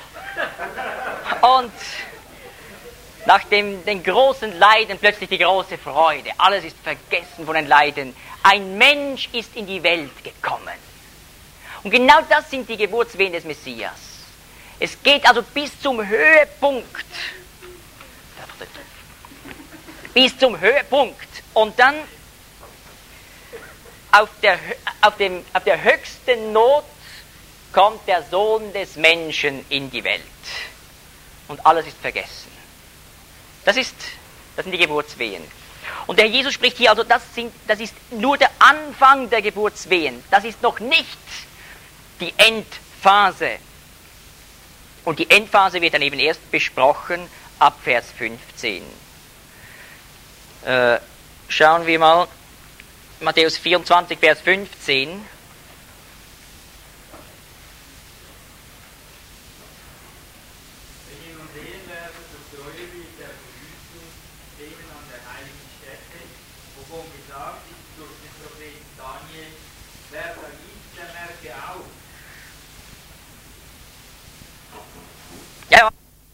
Und nach den großen Leiden plötzlich die große Freude. Alles ist vergessen von den Leiden. Ein Mensch ist in die Welt gekommen. Und genau das sind die Geburtswehen des Messias. Es geht also bis zum Höhepunkt. Bis zum Höhepunkt. Und dann auf der höchsten Not kommt der Sohn des Menschen in die Welt. Und alles ist vergessen. Das sind die Geburtswehen. Und der Herr Jesus spricht hier, also das ist nur der Anfang der Geburtswehen. Das ist noch nicht die Endphase. Und die Endphase wird dann eben erst besprochen ab Vers 15. Schauen wir mal, Matthäus 24, Vers 15. Ja.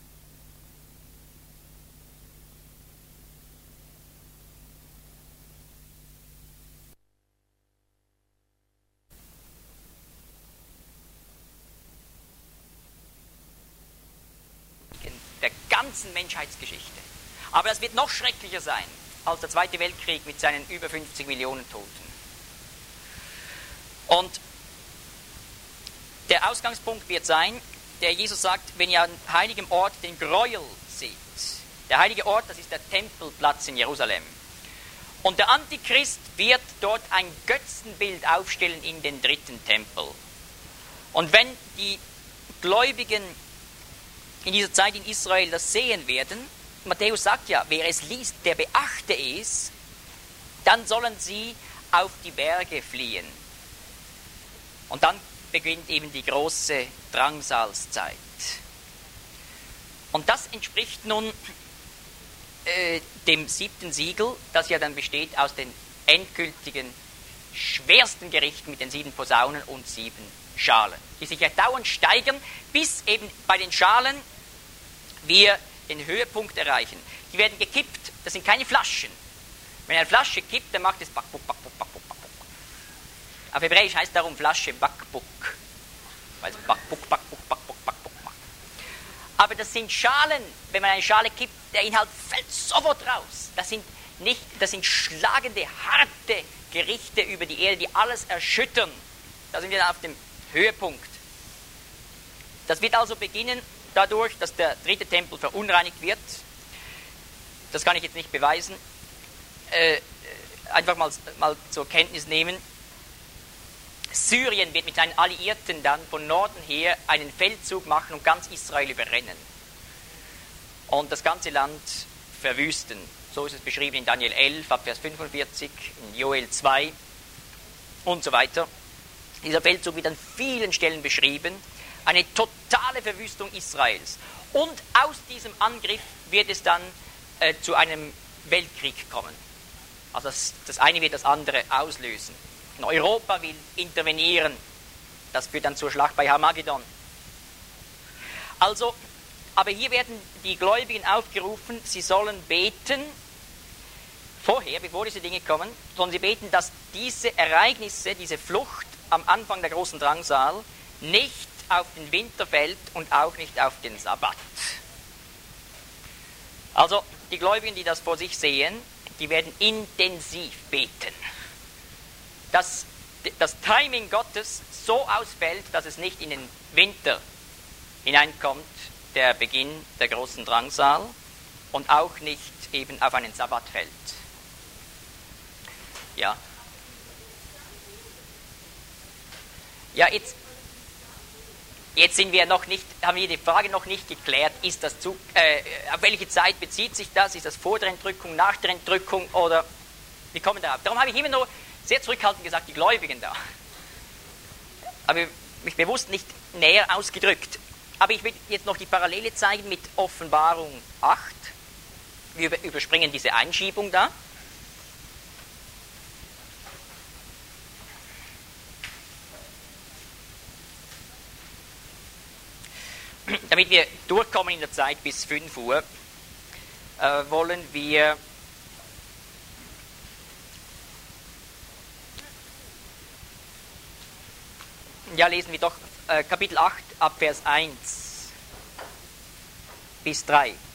Der ganzen Menschheitsgeschichte. Aber das wird noch schrecklicher sein als der Zweite Weltkrieg mit seinen über 50 Millionen Toten. Und der Ausgangspunkt wird sein, der Jesus sagt, wenn ihr an heiligem Ort den Gräuel seht. Der heilige Ort, das ist der Tempelplatz in Jerusalem. Und der Antichrist wird dort ein Götzenbild aufstellen in den 3. Tempel. Und wenn die Gläubigen in dieser Zeit in Israel das sehen werden, Matthäus sagt ja, wer es liest, der beachte es, dann sollen sie auf die Berge fliehen. Und dann beginnt eben die große Drangsalszeit. Und das entspricht nun dem 7. Siegel, das ja dann besteht aus den endgültigen, schwersten Gerichten mit den 7 Posaunen und 7 Schalen, die sich ja dauernd steigern, bis eben bei den Schalen wir den Höhepunkt erreichen. Die werden gekippt, das sind keine Flaschen. Wenn eine Flasche kippt, dann macht es Back, Buck, Back, Buck, Back, Buck, Back, Buck. Auf Hebräisch heißt darum Flasche Backbuck, weil es Backbuck, Backbuck, Backbuck, Backbuck macht. Aber das sind Schalen, wenn man eine Schale kippt, der Inhalt fällt sofort raus. Das sind schlagende, harte Gerichte über die Erde, die alles erschüttern. Da sind wir dann auf dem Höhepunkt. Das wird also beginnen dadurch, dass der 3. Tempel verunreinigt wird. Das kann ich jetzt nicht beweisen. Einfach mal zur Kenntnis nehmen. Syrien wird mit seinen Alliierten dann von Norden her einen Feldzug machen und ganz Israel überrennen. Und das ganze Land verwüsten. So ist es beschrieben in Daniel 11, ab Vers 45, in Joel 2 und so weiter. Dieser Feldzug wird an vielen Stellen beschrieben. Eine totale Verwüstung Israels. Und aus diesem Angriff wird es dann zu einem Weltkrieg kommen. Also das eine wird das andere auslösen. Und Europa will intervenieren. Das führt dann zur Schlacht bei Armageddon. Also, aber hier werden die Gläubigen aufgerufen, sie sollen beten, vorher, bevor diese Dinge kommen, sollen sie beten, dass diese Ereignisse, diese Flucht am Anfang der großen Drangsal nicht auf den Winter fällt und auch nicht auf den Sabbat. Also, die Gläubigen, die das vor sich sehen, die werden intensiv beten. Dass das Timing Gottes so ausfällt, dass es nicht in den Winter hineinkommt, der Beginn der großen Drangsal, und auch nicht eben auf einen Sabbat fällt. Ja. Ja, jetzt sind wir noch nicht, haben wir die Frage noch nicht geklärt, ist das auf welche Zeit bezieht sich das? Ist das vor der Entrückung, nach der Entrückung, oder wir kommen darauf. Darum habe ich immer nur sehr zurückhaltend gesagt, die Gläubigen da. Aber mich bewusst nicht näher ausgedrückt. Aber ich will jetzt noch die Parallele zeigen mit Offenbarung 8. Wir überspringen diese Einschiebung da. Damit wir durchkommen in der Zeit bis 5 Uhr, wollen wir lesen wir doch Kapitel 8 ab Vers 1 bis 3. Als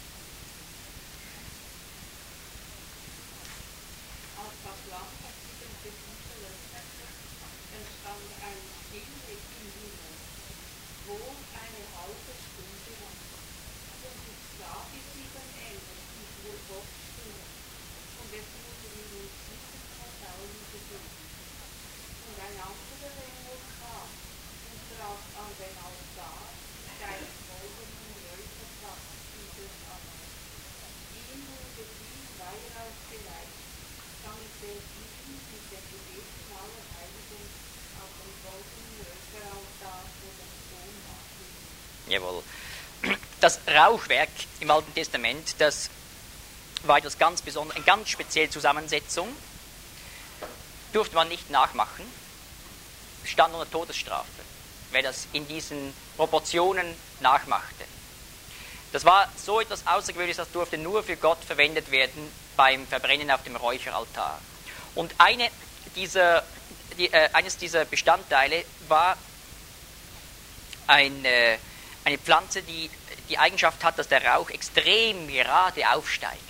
das Land auf diesem Gebiet löfferte, entstand eine Stille im Himmel, wohl eine halbe Stunde lang. Und ich sah die 7 Engel, die vor Gott stehen, und es wurde ihnen 7 Posaunen gegeben. Und ein anderer Engel kam und trat an den Altar mit einem goldenen Räucherplatz über an. Ihm wurde viel Weihrauch gereicht, damit er ihn mit den Gebeten aller Heiligen auf dem goldenen Räucheraltar vor dem Thron nachließ. Jawohl. Das Rauchwerk im Alten Testament, das war etwas ganz Besonderes, eine ganz spezielle Zusammensetzung. Durfte man nicht nachmachen. Stand unter Todesstrafe, wer das in diesen Proportionen nachmachte. Das war so etwas Außergewöhnliches, das durfte nur für Gott verwendet werden beim Verbrennen auf dem Räucheraltar. Und eines dieser Bestandteile war eine Pflanze, die die Eigenschaft hat, dass der Rauch extrem gerade aufsteigt.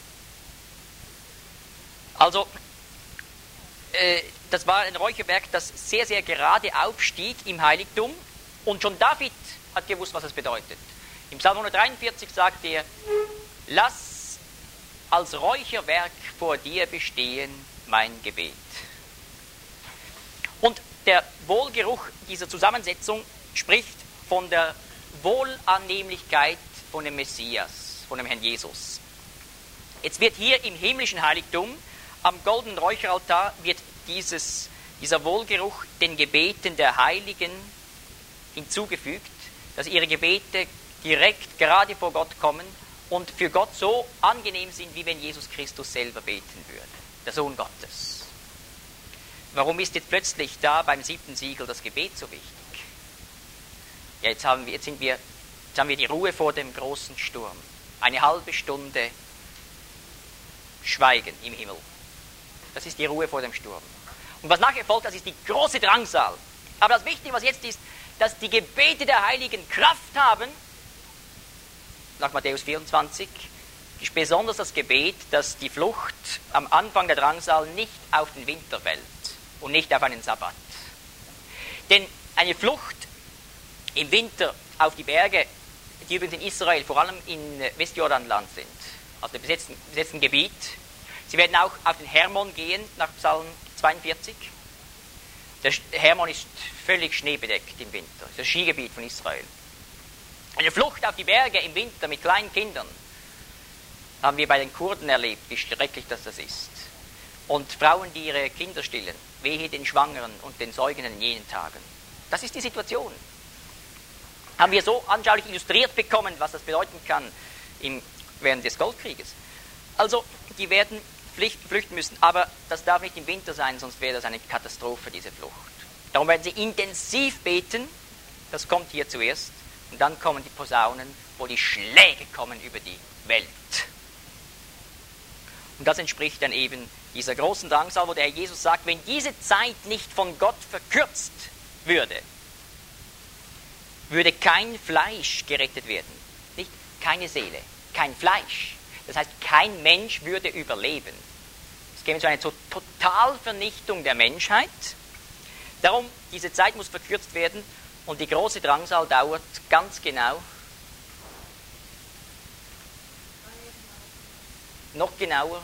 Also, das war ein Räucherwerk, das sehr, sehr gerade aufstieg im Heiligtum. Und schon David hat gewusst, was es bedeutet. Im Psalm 143 sagt er, lass als Räucherwerk vor dir bestehen mein Gebet. Und der Wohlgeruch dieser Zusammensetzung spricht von der Wohlannehmlichkeit von dem Messias, von dem Herrn Jesus. Jetzt wird hier im himmlischen Heiligtum, am goldenen Räucheraltar, wird dieser Wohlgeruch den Gebeten der Heiligen hinzugefügt, dass ihre Gebete direkt gerade vor Gott kommen und für Gott so angenehm sind, wie wenn Jesus Christus selber beten würde, der Sohn Gottes. Warum ist jetzt plötzlich da beim 7. Siegel das Gebet so wichtig? Ja, jetzt haben wir die Ruhe vor dem großen Sturm. Eine halbe Stunde Schweigen im Himmel. Das ist die Ruhe vor dem Sturm. Und was nachher folgt, das ist die große Drangsal. Aber das Wichtige, was jetzt ist, dass die Gebete der Heiligen Kraft haben, nach Matthäus 24, ist besonders das Gebet, dass die Flucht am Anfang der Drangsal nicht auf den Winter fällt und nicht auf einen Sabbat. Denn eine Flucht im Winter auf die Berge, die übrigens in Israel, vor allem in Westjordanland sind, also dem besetzten Gebiet. Sie werden auch auf den Hermon gehen, nach Psalm 42. Der Hermon ist völlig schneebedeckt im Winter, das ist das Skigebiet von Israel. Eine Flucht auf die Berge im Winter mit kleinen Kindern haben wir bei den Kurden erlebt, wie schrecklich das ist. Und Frauen, die ihre Kinder stillen, wehe den Schwangeren und den Säugenden in jenen Tagen. Das ist die Situation. Haben wir so anschaulich illustriert bekommen, was das bedeuten kann während des Golfkrieges. Also, die werden flüchten müssen, aber das darf nicht im Winter sein, sonst wäre das eine Katastrophe, diese Flucht. Darum werden sie intensiv beten, das kommt hier zuerst, und dann kommen die Posaunen, wo die Schläge kommen über die Welt. Und das entspricht dann eben dieser großen Drangsal, wo der Herr Jesus sagt, wenn diese Zeit nicht von Gott verkürzt würde, würde kein Fleisch gerettet werden. Nicht keine Seele, kein Fleisch. Das heißt, kein Mensch würde überleben. Es käme zu einer Totalvernichtung der Menschheit. Darum, diese Zeit muss verkürzt werden und die große Drangsal dauert ganz genau, noch genauer,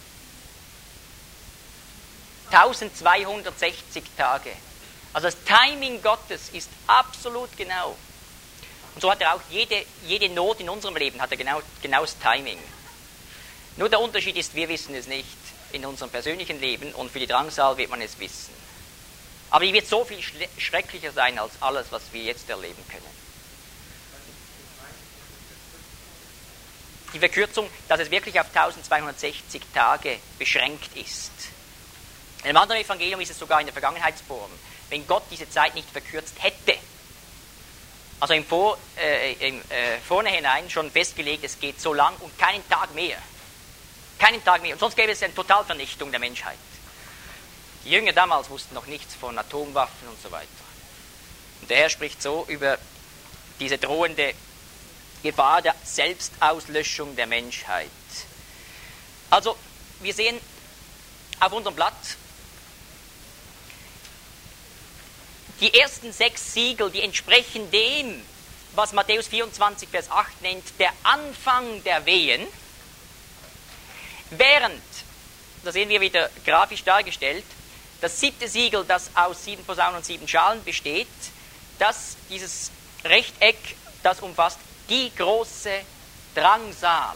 1260 Tage. Also das Timing Gottes ist absolut genau. Und so hat er auch jede Not in unserem Leben, hat er genaues Timing. Nur der Unterschied ist, wir wissen es nicht. in unserem persönlichen Leben und für die Drangsal wird man es wissen. Aber die wird so viel schrecklicher sein als alles, was wir jetzt erleben können. Die Verkürzung, dass es wirklich auf 1260 Tage beschränkt ist. In einem anderen Evangelium ist es sogar in der Vergangenheitsform. Wenn Gott diese Zeit nicht verkürzt hätte, also im Vornherein schon festgelegt, es geht so lang und keinen Tag mehr. Keinen Tag mehr. Und sonst gäbe es eine Totalvernichtung der Menschheit. Die Jünger damals wussten noch nichts von Atomwaffen und so weiter. Und der Herr spricht so über diese drohende Gefahr der Selbstauslöschung der Menschheit. Also, wir sehen auf unserem Blatt die ersten 6 Siegel, die entsprechen dem, was Matthäus 24, Vers 8 nennt, der Anfang der Wehen, während, da sehen wir wieder grafisch dargestellt, das 7. Siegel, das aus 7 Posaunen und 7 Schalen besteht, dieses Rechteck, das umfasst die große Drangsal.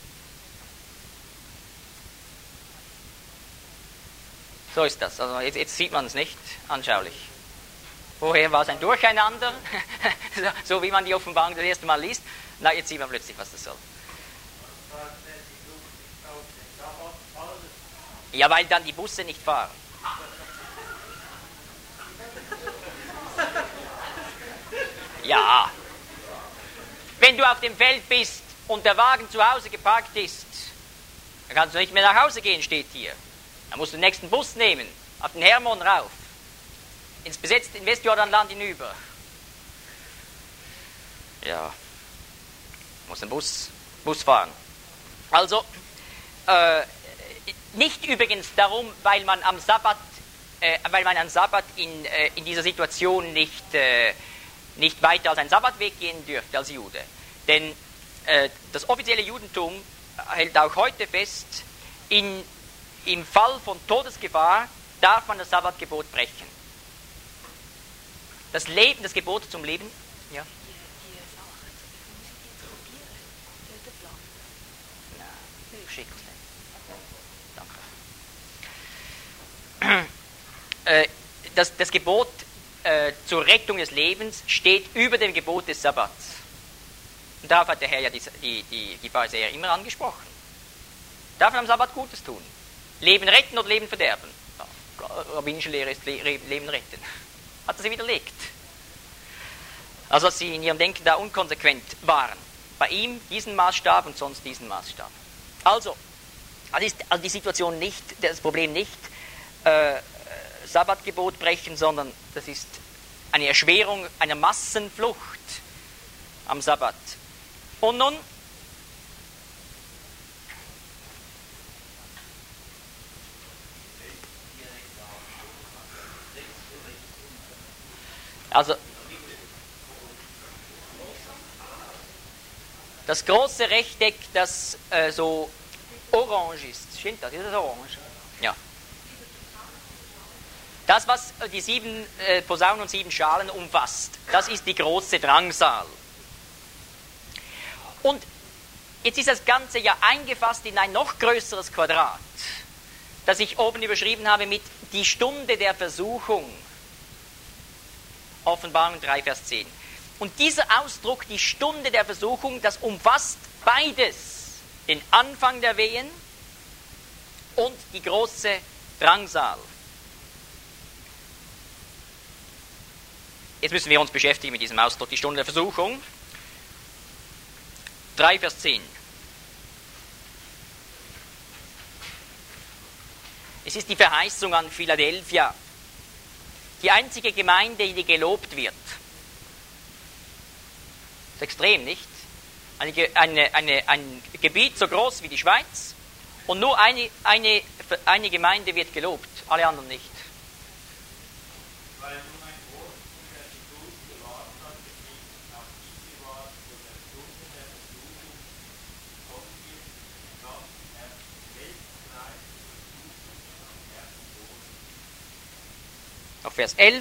So ist das. Also jetzt sieht man es nicht anschaulich. Vorher war es ein Durcheinander, so wie man die Offenbarung das erste Mal liest. Na, jetzt sieht man plötzlich, was das soll. Ja, weil dann die Busse nicht fahren. Ja. Wenn du auf dem Feld bist und der Wagen zu Hause geparkt ist, dann kannst du nicht mehr nach Hause gehen, steht hier. Dann musst du den nächsten Bus nehmen, auf den Hermon rauf, ins besetzte Westjordanland hinüber. Ja, muss den Bus fahren. Also, nicht übrigens darum, weil man am Sabbat in dieser Situation nicht weiter als einen Sabbatweg gehen dürfte als Jude. Denn das offizielle Judentum hält auch heute fest, im Fall von Todesgefahr darf man das Sabbatgebot brechen. Das Gebot zum Leben, ja. Danke. Das Gebot zur Rettung des Lebens steht über dem Gebot des Sabbats. Und darauf hat der Herr ja die Pharisäer immer angesprochen. Darf man am Sabbat Gutes tun? Leben retten oder Leben verderben? Ja, rabbinische Lehre ist Leben retten. Hat er sie widerlegt. Also dass sie in ihrem Denken da unkonsequent waren. Bei ihm diesen Maßstab und sonst diesen Maßstab. Also ist die Situation nicht, das Problem nicht Sabbatgebot brechen, sondern das ist eine Erschwerung einer Massenflucht am Sabbat. Und nun also das große Rechteck, das so orange ist, stimmt das? Ist das orange? Ja. Das, was die 7 Posaunen und 7 Schalen umfasst, das ist die große Drangsal. Und jetzt ist das Ganze ja eingefasst in ein noch größeres Quadrat, das ich oben überschrieben habe mit die Stunde der Versuchung. Offenbarung 3, Vers 10. Und dieser Ausdruck, die Stunde der Versuchung, das umfasst beides. Den Anfang der Wehen und die große Drangsal. Jetzt müssen wir uns beschäftigen mit diesem Ausdruck, die Stunde der Versuchung. 3, Vers 10. Es ist die Verheißung an Philadelphia, die einzige Gemeinde, die gelobt wird. Das ist extrem, nicht? Ein Gebiet so groß wie die Schweiz und nur eine Gemeinde wird gelobt, alle anderen nicht. Auf Vers 11.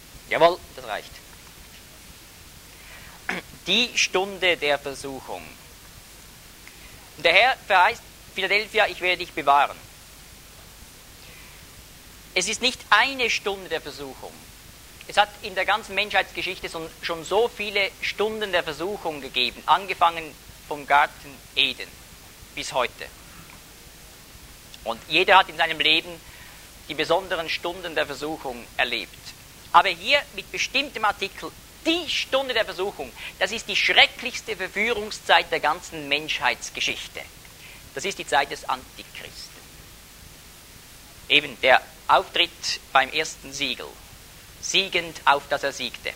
Jawohl, das reicht. Die Stunde der Versuchung. Und der Herr verheißt Philadelphia, ich werde dich bewahren. Es ist nicht eine Stunde der Versuchung. Es hat in der ganzen Menschheitsgeschichte schon so viele Stunden der Versuchung gegeben, angefangen vom Garten Eden bis heute. Und jeder hat in seinem Leben die besonderen Stunden der Versuchung erlebt. Aber hier mit bestimmtem Artikel, die Stunde der Versuchung, das ist die schrecklichste Verführungszeit der ganzen Menschheitsgeschichte. Das ist die Zeit des Antichristen. Eben der Auftritt beim ersten Siegel. Siegend, auf das er siegte.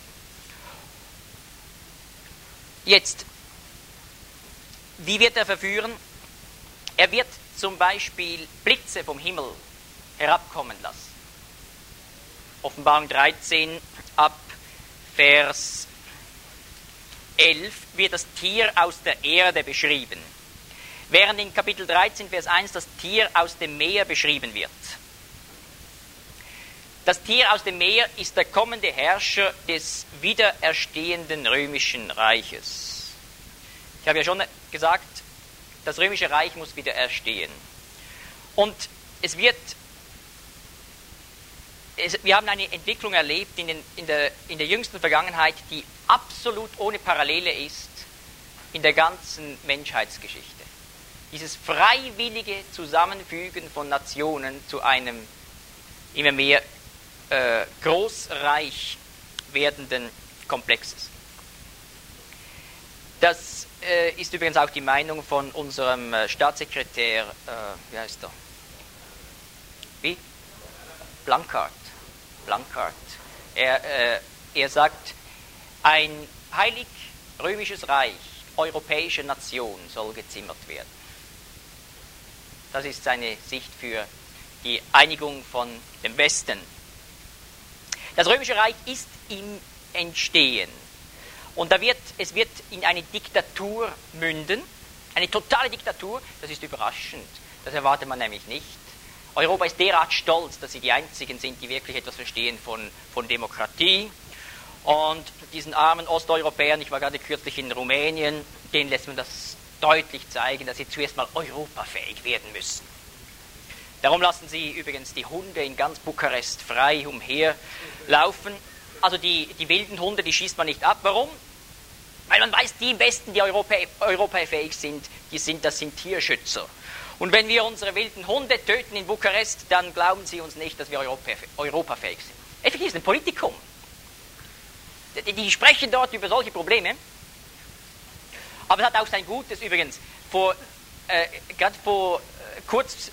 Jetzt, wie wird er verführen? Er wird zum Beispiel Blitze vom Himmel herabkommen lassen. Offenbarung 13 ab Vers 11 wird das Tier aus der Erde beschrieben, während in Kapitel 13 Vers 1 das Tier aus dem Meer beschrieben wird. Das Tier aus dem Meer ist der kommende Herrscher des wiedererstehenden römischen Reiches. Ich habe ja schon gesagt, das römische Reich muss wieder erstehen. Und wir haben eine Entwicklung erlebt in der jüngsten Vergangenheit, die absolut ohne Parallele ist in der ganzen Menschheitsgeschichte. Dieses freiwillige Zusammenfügen von Nationen zu einem immer mehr großreich werdenden Komplexes. Das ist übrigens auch die Meinung von unserem Staatssekretär, wie heißt er? Wie? Blanquart. Er sagt, ein heilig-römisches Reich, europäische Nation soll gezimmert werden. Das ist seine Sicht für die Einigung von dem Westen. Das römische Reich ist im Entstehen. Und es wird in eine Diktatur münden, eine totale Diktatur. Das ist überraschend, das erwartet man nämlich nicht. Europa ist derart stolz, dass sie die Einzigen sind, die wirklich etwas verstehen von Demokratie. Und diesen armen Osteuropäern, ich war gerade kürzlich in Rumänien, denen lässt man das deutlich zeigen, dass sie zuerst mal europafähig werden müssen. Darum lassen sie übrigens die Hunde in ganz Bukarest frei umherlaufen. Also die wilden Hunde, die schießt man nicht ab. Warum? Weil man weiß, die Besten, die europafähig sind, das sind Tierschützer. Und wenn wir unsere wilden Hunde töten in Bukarest, dann glauben sie uns nicht, dass wir europafähig sind. Effektiv ist ein Politikum. Die sprechen dort über solche Probleme. Aber es hat auch sein Gutes übrigens. Gerade kurz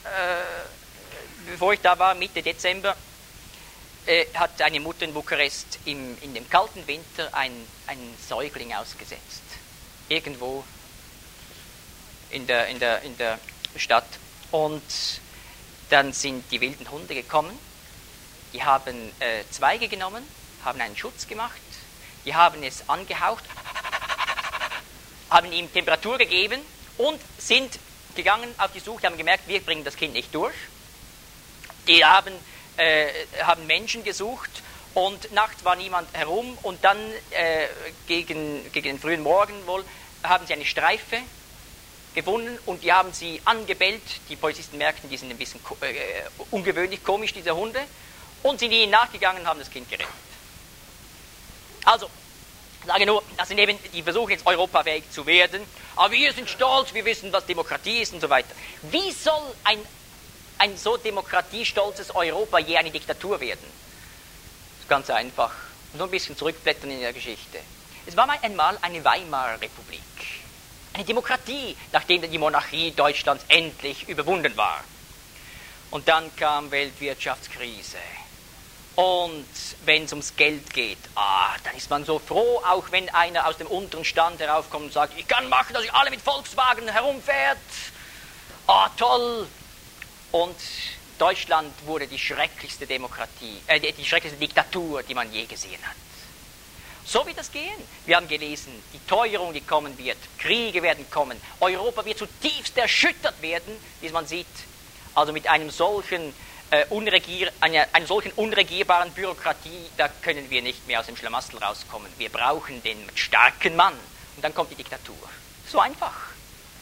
bevor ich da war, Mitte Dezember, hat eine Mutter in Bukarest in dem kalten Winter einen Säugling ausgesetzt. Irgendwo in der Stadt. Und dann sind die wilden Hunde gekommen, die haben Zweige genommen, haben einen Schutz gemacht, die haben es angehaucht, haben ihm Temperatur gegeben und sind gegangen auf die Suche, haben gemerkt, wir bringen das Kind nicht durch. Die haben Menschen gesucht und nachts war niemand herum und dann gegen den frühen Morgen wohl haben sie eine Streife gefunden und die haben sie angebellt. Die Polizisten merkten, die sind ein bisschen ungewöhnlich komisch, diese Hunde, und sind ihnen nachgegangen und haben das Kind gerettet. Also, ich sage nur, das sind eben die Versuche, jetzt europafähig zu werden, aber wir sind stolz, wir wissen, was Demokratie ist und so weiter. Wie soll ein so demokratiestolzes Europa je eine Diktatur werden? Das ist ganz einfach. Nur ein bisschen zurückblättern in der Geschichte. Es war einmal eine Weimarer Republik. Eine Demokratie, nachdem die Monarchie Deutschlands endlich überwunden war. Und dann kam Weltwirtschaftskrise. Und wenn es ums Geld geht, dann ist man so froh, auch wenn einer aus dem unteren Stand heraufkommt und sagt, ich kann machen, dass ihr alle mit Volkswagen herumfährt. Toll. Und Deutschland wurde die schrecklichste die schrecklichste Diktatur, die man je gesehen hat. So wird das gehen. Wir haben gelesen, die Teuerung, die kommen wird, Kriege werden kommen, Europa wird zutiefst erschüttert werden, wie man sieht. Also mit einer solchen unregierbaren Bürokratie, da können wir nicht mehr aus dem Schlamassel rauskommen. Wir brauchen den starken Mann. Und dann kommt die Diktatur. So einfach.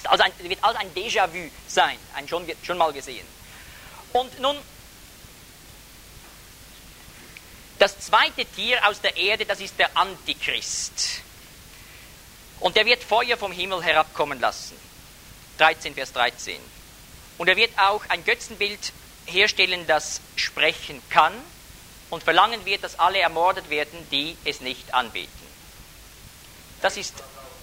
Wird also ein Déjà-vu sein, wird schon mal gesehen. Und nun, das zweite Tier aus der Erde, das ist der Antichrist. Und der wird Feuer vom Himmel herabkommen lassen. 13, Vers 13. Und er wird auch ein Götzenbild herstellen, das sprechen kann und verlangen wird, dass alle ermordet werden, die es nicht anbeten. Das ist...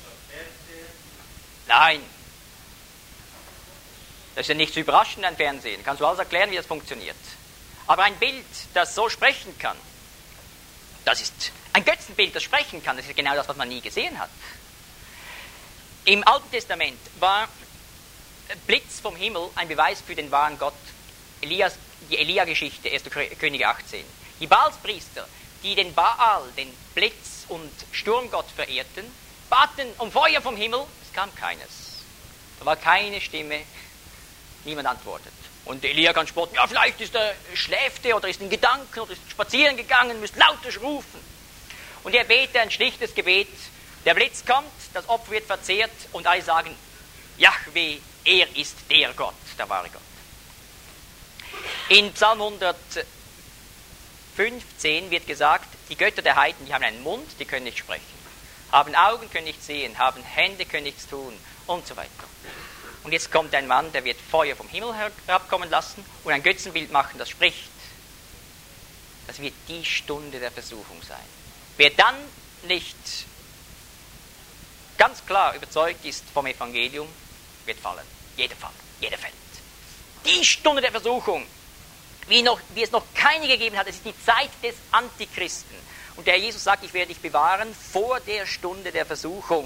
Nein. Das ist ja nicht so überraschend, ein Fernsehen. Kannst du alles erklären, wie das funktioniert. Aber ein Bild, das so sprechen kann, das ist ein Götzenbild, das sprechen kann. Das ist genau das, was man nie gesehen hat. Im Alten Testament war Blitz vom Himmel ein Beweis für den wahren Gott. Die Elia-Geschichte, 1. Könige 18. Die Baalspriester, die den Baal, den Blitz- und Sturmgott verehrten, baten um Feuer vom Himmel. Es kam keines. Da war keine Stimme. Niemand antwortet. Und Elia kann spotten, ja, vielleicht schläft er oder ist in Gedanken oder ist spazieren gegangen, müsst lauter rufen. Und er betet ein schlichtes Gebet. Der Blitz kommt, das Opfer wird verzehrt und alle sagen, Jahwe, er ist der Gott, der wahre Gott. In Psalm 115 wird gesagt, die Götter der Heiden, die haben einen Mund, die können nicht sprechen. Haben Augen, können nicht sehen, haben Hände, können nichts tun und so weiter. Und jetzt kommt ein Mann, der wird Feuer vom Himmel herabkommen lassen und ein Götzenbild machen, das spricht. Das wird die Stunde der Versuchung sein. Wer dann nicht ganz klar überzeugt ist vom Evangelium, wird fallen. Jeder fällt. Die Stunde der Versuchung, wie es noch keine gegeben hat, es ist die Zeit des Antichristen. Und der Jesus sagt, ich werde dich bewahren vor der Stunde der Versuchung.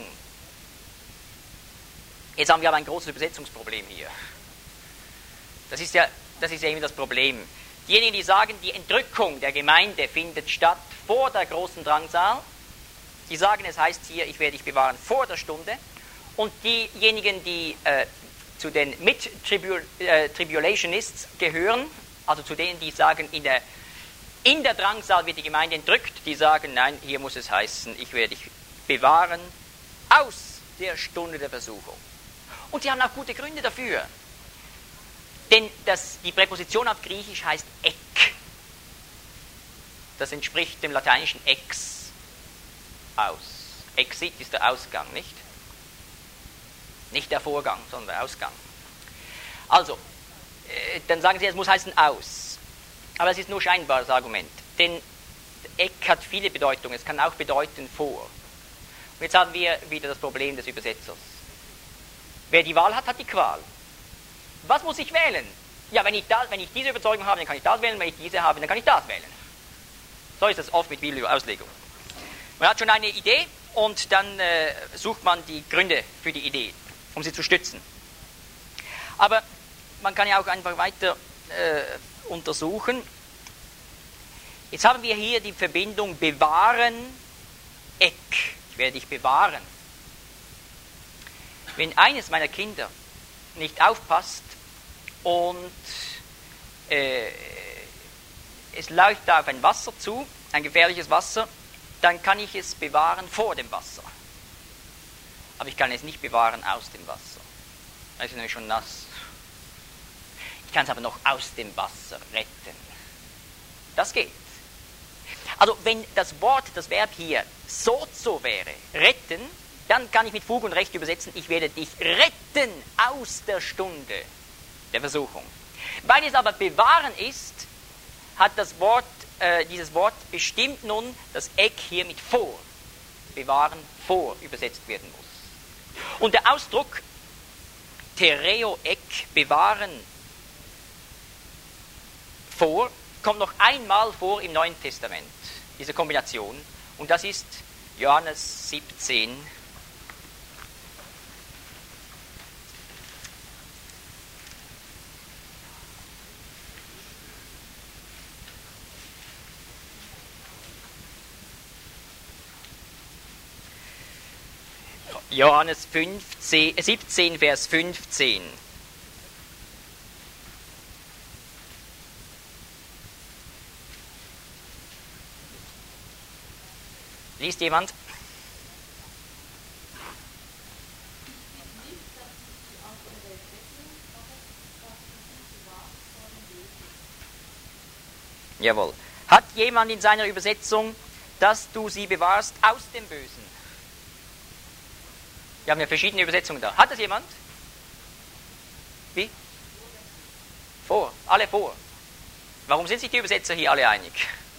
Jetzt haben wir aber ein großes Übersetzungsproblem hier. Das ist ja eben das Problem. Diejenigen, die sagen, die Entrückung der Gemeinde findet statt vor der großen Drangsal, die sagen, es heißt hier, ich werde dich bewahren vor der Stunde. Und diejenigen, die zu den Mid-Tribulationists gehören, also zu denen, die sagen, in der Drangsal wird die Gemeinde entrückt, die sagen, nein, hier muss es heißen, ich werde dich bewahren aus der Stunde der Versuchung. Und sie haben auch gute Gründe dafür. Denn die Präposition auf Griechisch heißt ek. Das entspricht dem lateinischen ex, aus. Exit ist der Ausgang, nicht? Nicht der Vorgang, sondern der Ausgang. Also, dann sagen sie, es muss heißen aus. Aber es ist nur scheinbares Argument. Denn ek hat viele Bedeutungen. Es kann auch bedeuten vor. Und jetzt haben wir wieder das Problem des Übersetzers. Wer die Wahl hat, hat die Qual. Was muss ich wählen? Ja, wenn ich diese Überzeugung habe, dann kann ich das wählen. Wenn ich diese habe, dann kann ich das wählen. So ist das oft mit Bibelauslegung. Man hat schon eine Idee und dann sucht man die Gründe für die Idee, um sie zu stützen. Aber man kann ja auch einfach weiter untersuchen. Jetzt haben wir hier die Verbindung bewahren, ek. Ich werde dich bewahren. Wenn eines meiner Kinder nicht aufpasst und es läuft da auf ein Wasser zu, ein gefährliches Wasser, dann kann ich es bewahren vor dem Wasser. Aber ich kann es nicht bewahren aus dem Wasser. Das ist nämlich schon nass. Ich kann es aber noch aus dem Wasser retten. Das geht. Also wenn das Verb hier sozo wäre, retten, dann kann ich mit Fug und Recht übersetzen, ich werde dich retten aus der Stunde der Versuchung. Weil es aber bewahren ist, hat dieses Wort bestimmt nun, dass ek hier mit vor, bewahren, vor übersetzt werden muss. Und der Ausdruck tereo ek, bewahren, vor, kommt noch einmal vor im Neuen Testament, diese Kombination. Und das ist Johannes 17. Johannes 17, Vers 15. Liest jemand? Jawohl. Hat jemand in seiner Übersetzung, dass du sie bewahrst aus dem Bösen? Wir haben ja verschiedene Übersetzungen da. Hat das jemand? Wie? Vor. Alle vor. Warum sind sich die Übersetzer hier alle einig?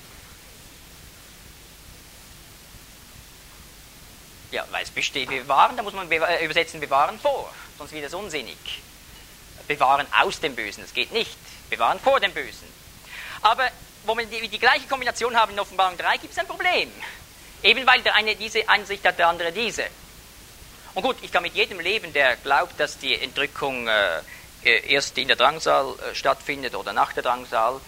Ja, weil es besteht bewahren, da muss man übersetzen bewahren vor, sonst wird es unsinnig. Bewahren aus dem Bösen, das geht nicht. Bewahren vor dem Bösen. Aber wo wir die gleiche Kombination haben in Offenbarung 3, gibt es ein Problem. Eben weil der eine diese Ansicht hat, der andere diese. Und gut, ich kann mit jedem leben, der glaubt, dass die Entrückung erst in der Drangsal stattfindet oder nach der Drangsal.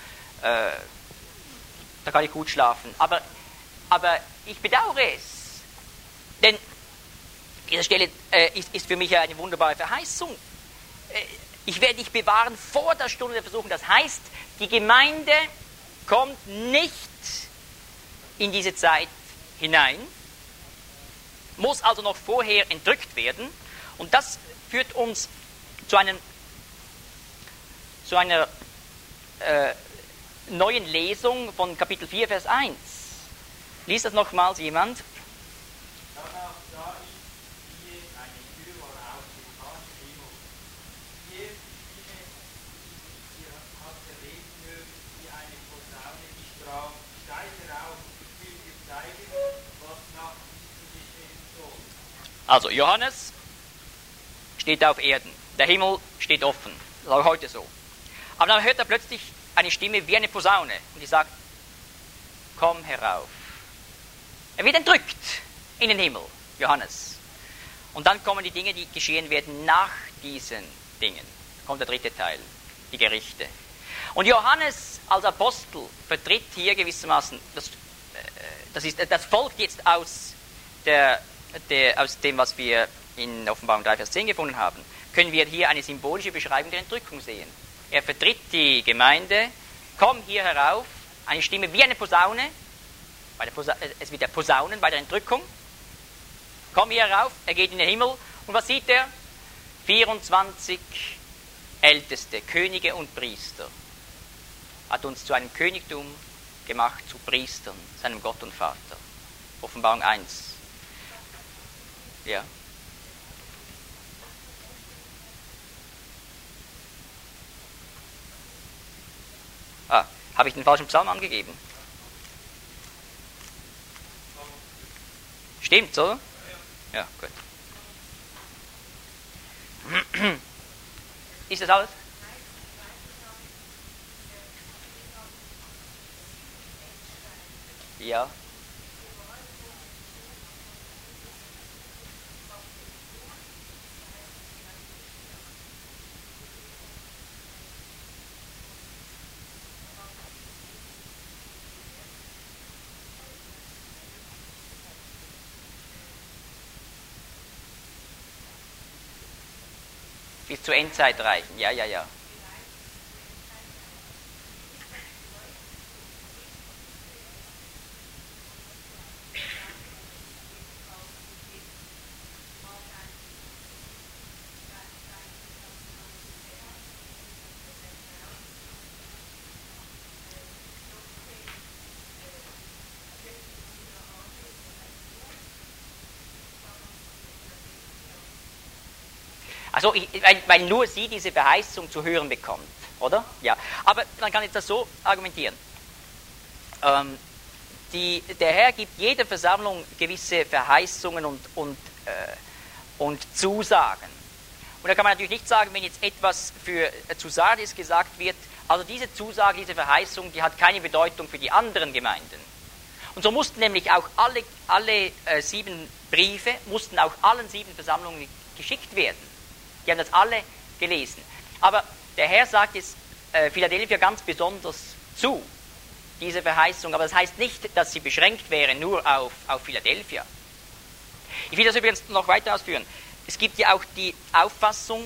Da kann ich gut schlafen. Aber ich bedauere es. Denn diese Stelle ist für mich eine wunderbare Verheißung. Ich werde dich bewahren vor der Stunde der Versuchung. Das heißt, die Gemeinde kommt nicht in diese Zeit hinein, muss also noch vorher entrückt werden. Und das führt uns zu einer neuen Lesung von Kapitel 4, Vers 1. Liest das nochmals jemand? Danach sah ich, siehe, eine Tür war aufgetan im Himmel. Siehe, die Stimme, die ihr habt erleben mögen, wie eine Posaune, die sprach, steig herauf, ich will dir zeigen, was nach diesem geschehen soll. Also Johannes steht auf Erden, der Himmel steht offen, das ist auch heute so. Aber dann hört er plötzlich eine Stimme wie eine Posaune und die sagt, komm herauf. Er wird entrückt in den Himmel, Johannes. Und dann kommen die Dinge, die geschehen werden nach diesen Dingen. Da kommt der dritte Teil, die Gerichte. Und Johannes als Apostel vertritt hier gewissermaßen, das folgt jetzt aus dem, was wir in Offenbarung 3, Vers 10 gefunden haben, können wir hier eine symbolische Beschreibung der Entrückung sehen. Er vertritt die Gemeinde, komm hier herauf, eine Stimme wie eine Posaune, es wird ja Posaunen bei der Entrückung, komm hier herauf, er geht in den Himmel und was sieht er? 24 Älteste, Könige und Priester, hat uns zu einem Königtum gemacht, zu Priestern, seinem Gott und Vater. Offenbarung 1. Ja. Habe ich den falschen Psalm angegeben? Stimmt's, oder? Ja, gut. Ist das alles? Ja. Bis zur Endzeit reichen, ja. Also, weil nur sie diese Verheißung zu hören bekommt, oder? Ja. Aber man kann jetzt das so argumentieren. Der Herr gibt jeder Versammlung gewisse Verheißungen und Zusagen. Und da kann man natürlich nicht sagen, wenn jetzt etwas zu Sardis gesagt wird, also diese Zusage, diese Verheißung, die hat keine Bedeutung für die anderen Gemeinden. Und so mussten nämlich auch alle 7 Briefe, mussten auch allen 7 Versammlungen geschickt werden. Die haben das alle gelesen. Aber der Herr sagt jetzt Philadelphia ganz besonders zu, diese Verheißung. Aber das heißt nicht, dass sie beschränkt wäre nur auf Philadelphia. Ich will das übrigens noch weiter ausführen. Es gibt ja auch die Auffassung,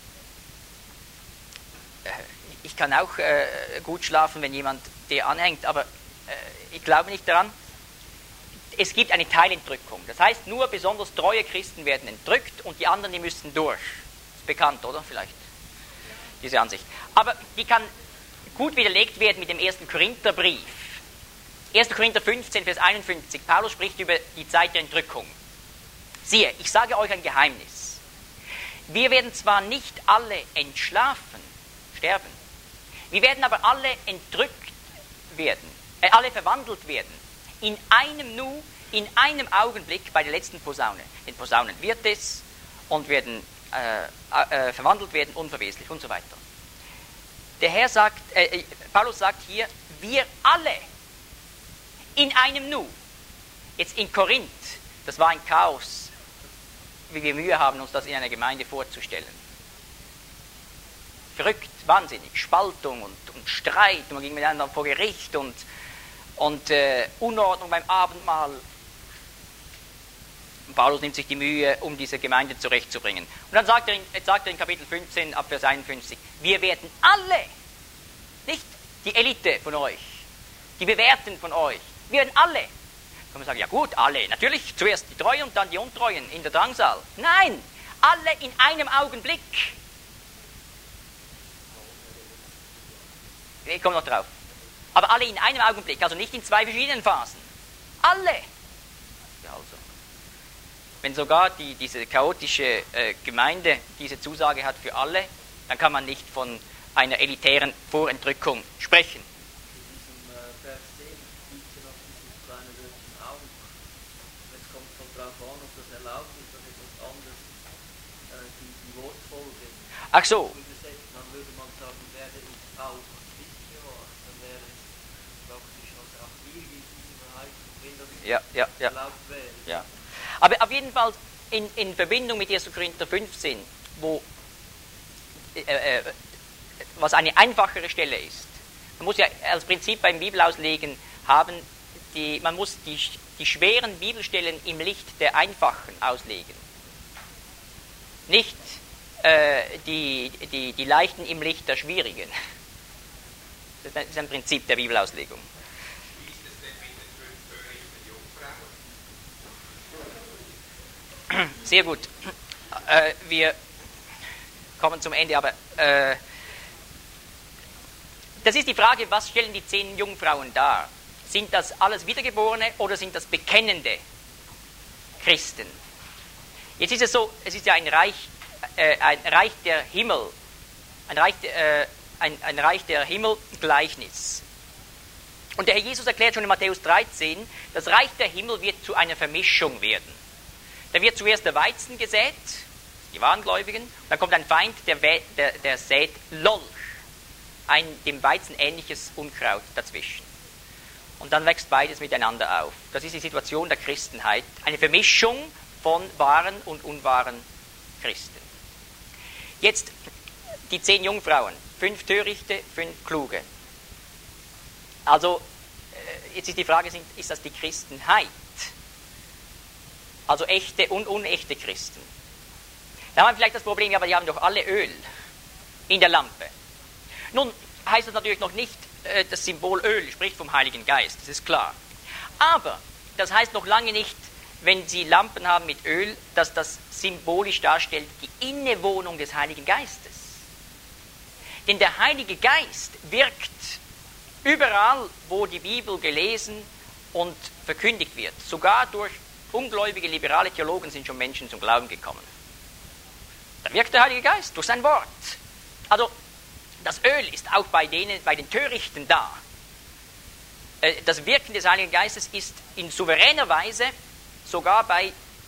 ich kann auch gut schlafen, wenn jemand der anhängt, aber ich glaube nicht daran. Es gibt eine Teilentrückung. Das heißt, nur besonders treue Christen werden entrückt und die anderen, die müssen durch. Ist bekannt, oder? Vielleicht diese Ansicht. Aber die kann gut widerlegt werden mit dem 1. Korintherbrief. 1. Korinther 15, Vers 51. Paulus spricht über die Zeit der Entrückung. Siehe, ich sage euch ein Geheimnis. Wir werden zwar nicht alle entschlafen, sterben, wir werden aber alle entrückt werden, alle verwandelt werden, in einem Nu, in einem Augenblick bei der letzten Posaune. Den Posaunen wird es und werden verwandelt werden, unverweslich und so weiter. Der Herr sagt, Paulus sagt hier, wir alle in einem Nu. Jetzt in Korinth, das war ein Chaos, wie wir Mühe haben, uns das in einer Gemeinde vorzustellen. Verrückt, wahnsinnig, Spaltung und Streit, man ging miteinander vor Gericht und Unordnung beim Abendmahl. Und Paulus nimmt sich die Mühe, um diese Gemeinde zurechtzubringen. Und dann sagt er in Kapitel 15, ab Vers 51, wir werden alle, nicht die Elite von euch, die Bewährten von euch, wir werden alle. Kann man sagen, ja gut, alle, natürlich, zuerst die Treuen und dann die Untreuen in der Drangsal. Nein, alle in einem Augenblick. Ich komme noch drauf. Aber alle in einem Augenblick, also nicht in zwei verschiedenen Phasen. Alle. Ja, also. Wenn sogar diese chaotische Gemeinde diese Zusage hat für alle, dann kann man nicht von einer elitären Vorentrückung sprechen. In diesem Vers 10 gibt es ja noch dieses kleine Wörtchen auch. Es kommt von drauf an, ob das erlaubt ist, dann etwas anderes, die Wortfolge. Ach so. Übersetzt, dann würde man sagen, werde ich auch nicht bewahrt. Dann wäre es praktisch, also auch hier gilt diese Verheißung, wenn das erlaubt wäre. Ja. Aber auf jeden Fall in Verbindung mit 1. Korinther 15, wo was eine einfachere Stelle ist. Man muss ja als Prinzip beim Bibelauslegen haben, man muss die schweren Bibelstellen im Licht der einfachen auslegen. Nicht die leichten im Licht der schwierigen. Das ist ein Prinzip der Bibelauslegung. Wie ist es denn mit den 5 törichten Jungfrauen? Sehr gut. Wir kommen zum Ende, aber das ist die Frage, was stellen die 10 Jungfrauen dar? Sind das alles Wiedergeborene oder sind das bekennende Christen? Jetzt ist es so, es ist ja ein Reich der Himmel, ein Reich der Himmel-Gleichnis. Und der Herr Jesus erklärt schon in Matthäus 13, das Reich der Himmel wird zu einer Vermischung werden. Da wird zuerst der Weizen gesät, die Wahngläubigen, dann kommt ein Feind, der sät Lolch, ein dem Weizen ähnliches Unkraut dazwischen. Und dann wächst beides miteinander auf. Das ist die Situation der Christenheit, eine Vermischung von wahren und unwahren Christen. Jetzt die 10 Jungfrauen, 5 Törichte, 5 Kluge. Also, jetzt ist die Frage, ist das die Christenheit? Also echte und unechte Christen. Da haben wir vielleicht das Problem, ja, aber die haben doch alle Öl in der Lampe. Nun heißt das natürlich noch nicht, das Symbol Öl spricht vom Heiligen Geist, das ist klar. Aber das heißt noch lange nicht, wenn Sie Lampen haben mit Öl, dass das symbolisch darstellt die Innewohnung des Heiligen Geistes. Denn der Heilige Geist wirkt überall, wo die Bibel gelesen und verkündigt wird. Sogar durch ungläubige, liberale Theologen sind schon Menschen zum Glauben gekommen. Da wirkt der Heilige Geist durch sein Wort. Also, das Öl ist auch bei den Törichten da. Das Wirken des Heiligen Geistes ist in souveräner Weise sogar bei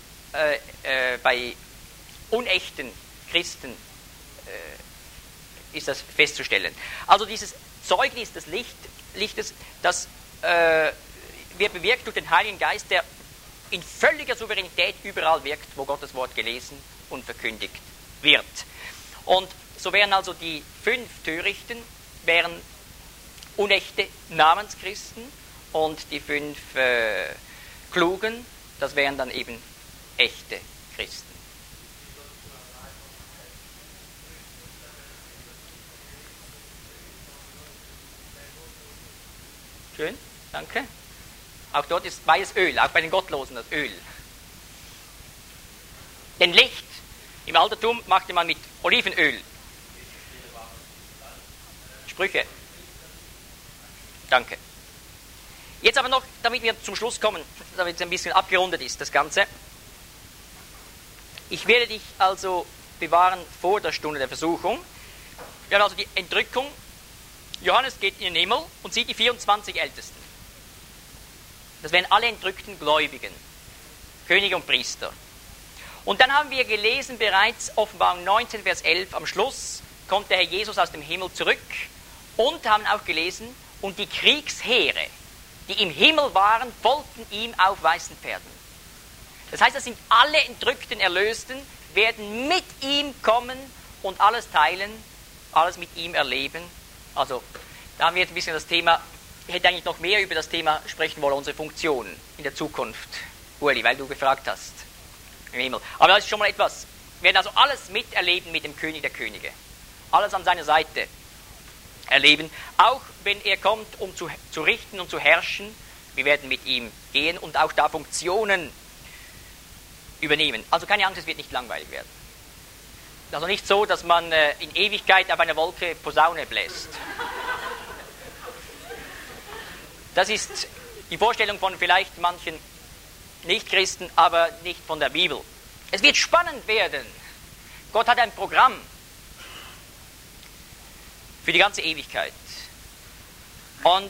unechten Christen ist das festzustellen. Also dieses Zeugnis des Lichtes, das wird bewirkt durch den Heiligen Geist, der in völliger Souveränität überall wirkt, wo Gottes Wort gelesen und verkündigt wird. Und so wären also die 5 Törichten wären unechte Namenschristen und die 5 Klugen, das wären dann eben echte Christen. Schön, danke. Auch dort ist beides Öl, auch bei den Gottlosen das Öl. Denn Licht im Altertum machte man mit Olivenöl. Sprüche. Danke. Jetzt aber noch, damit wir zum Schluss kommen, damit es ein bisschen abgerundet ist, das Ganze. Ich werde dich also bewahren vor der Stunde der Versuchung. Wir haben also die Entrückung. Johannes geht in den Himmel und sieht die 24 Ältesten. Das wären alle entrückten Gläubigen, Könige und Priester. Und dann haben wir gelesen bereits Offenbarung 19, Vers 11, am Schluss kommt der Herr Jesus aus dem Himmel zurück und haben auch gelesen, und die Kriegsheere, die im Himmel waren, folgten ihm auf weißen Pferden. Das heißt, das sind alle entrückten Erlösten, werden mit ihm kommen und alles teilen, alles mit ihm erleben. Also, da haben wir jetzt ein bisschen das Thema, ich hätte eigentlich noch mehr über das Thema sprechen wollen, unsere Funktion in der Zukunft, Uli, weil du gefragt hast, im Himmel. Aber das ist schon mal etwas. Wir werden also alles miterleben mit dem König der Könige. Alles an seiner Seite erleben, auch wenn er kommt, um zu richten und zu herrschen. Wir werden mit ihm gehen und auch da Funktionen übernehmen. Also keine Angst, es wird nicht langweilig werden. Also nicht so, dass man in Ewigkeit auf einer Wolke Posaune bläst. Das ist die Vorstellung von vielleicht manchen Nichtchristen, aber nicht von der Bibel. Es wird spannend werden. Gott hat ein Programm für die ganze Ewigkeit. Und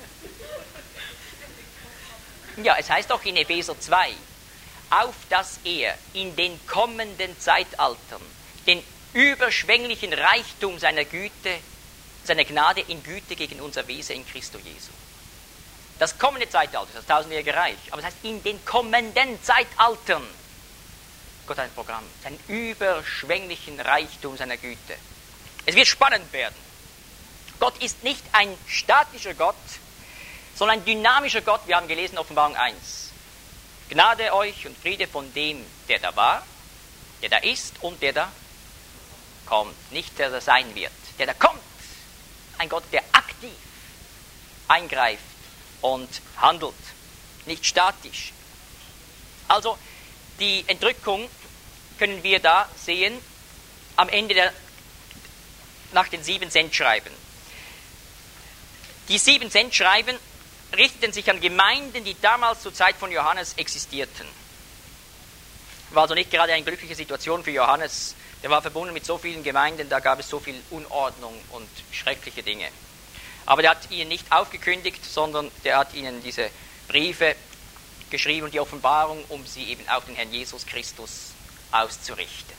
ja, es heißt auch in Epheser 2, auf dass er in den kommenden Zeitaltern den überschwänglichen Reichtum seiner Güte, seiner Gnade in Güte gegen unser Wesen in Christo Jesu. Das kommende Zeitalter, das tausendjährige Reich, aber das heißt in den kommenden Zeitaltern. Gott hat ein Programm, seinen überschwänglichen Reichtum seiner Güte. Es wird spannend werden. Gott ist nicht ein statischer Gott, sondern ein dynamischer Gott. Wir haben gelesen, Offenbarung 1. Gnade euch und Friede von dem, der da war, der da ist und der da kommt. Nicht der da sein wird, der da kommt. Ein Gott, der aktiv eingreift und handelt, nicht statisch. Also die Entrückung können wir da sehen am Ende nach den 7 Sendschreiben. Die 7 Sendschreiben richteten sich an Gemeinden, die damals zur Zeit von Johannes existierten. War also nicht gerade eine glückliche Situation für Johannes. Der war verbunden mit so vielen Gemeinden, da gab es so viel Unordnung und schreckliche Dinge. Aber der hat ihnen nicht aufgekündigt, sondern der hat ihnen diese Briefe geschrieben und die Offenbarung, um sie eben auf den Herrn Jesus Christus auszurichten.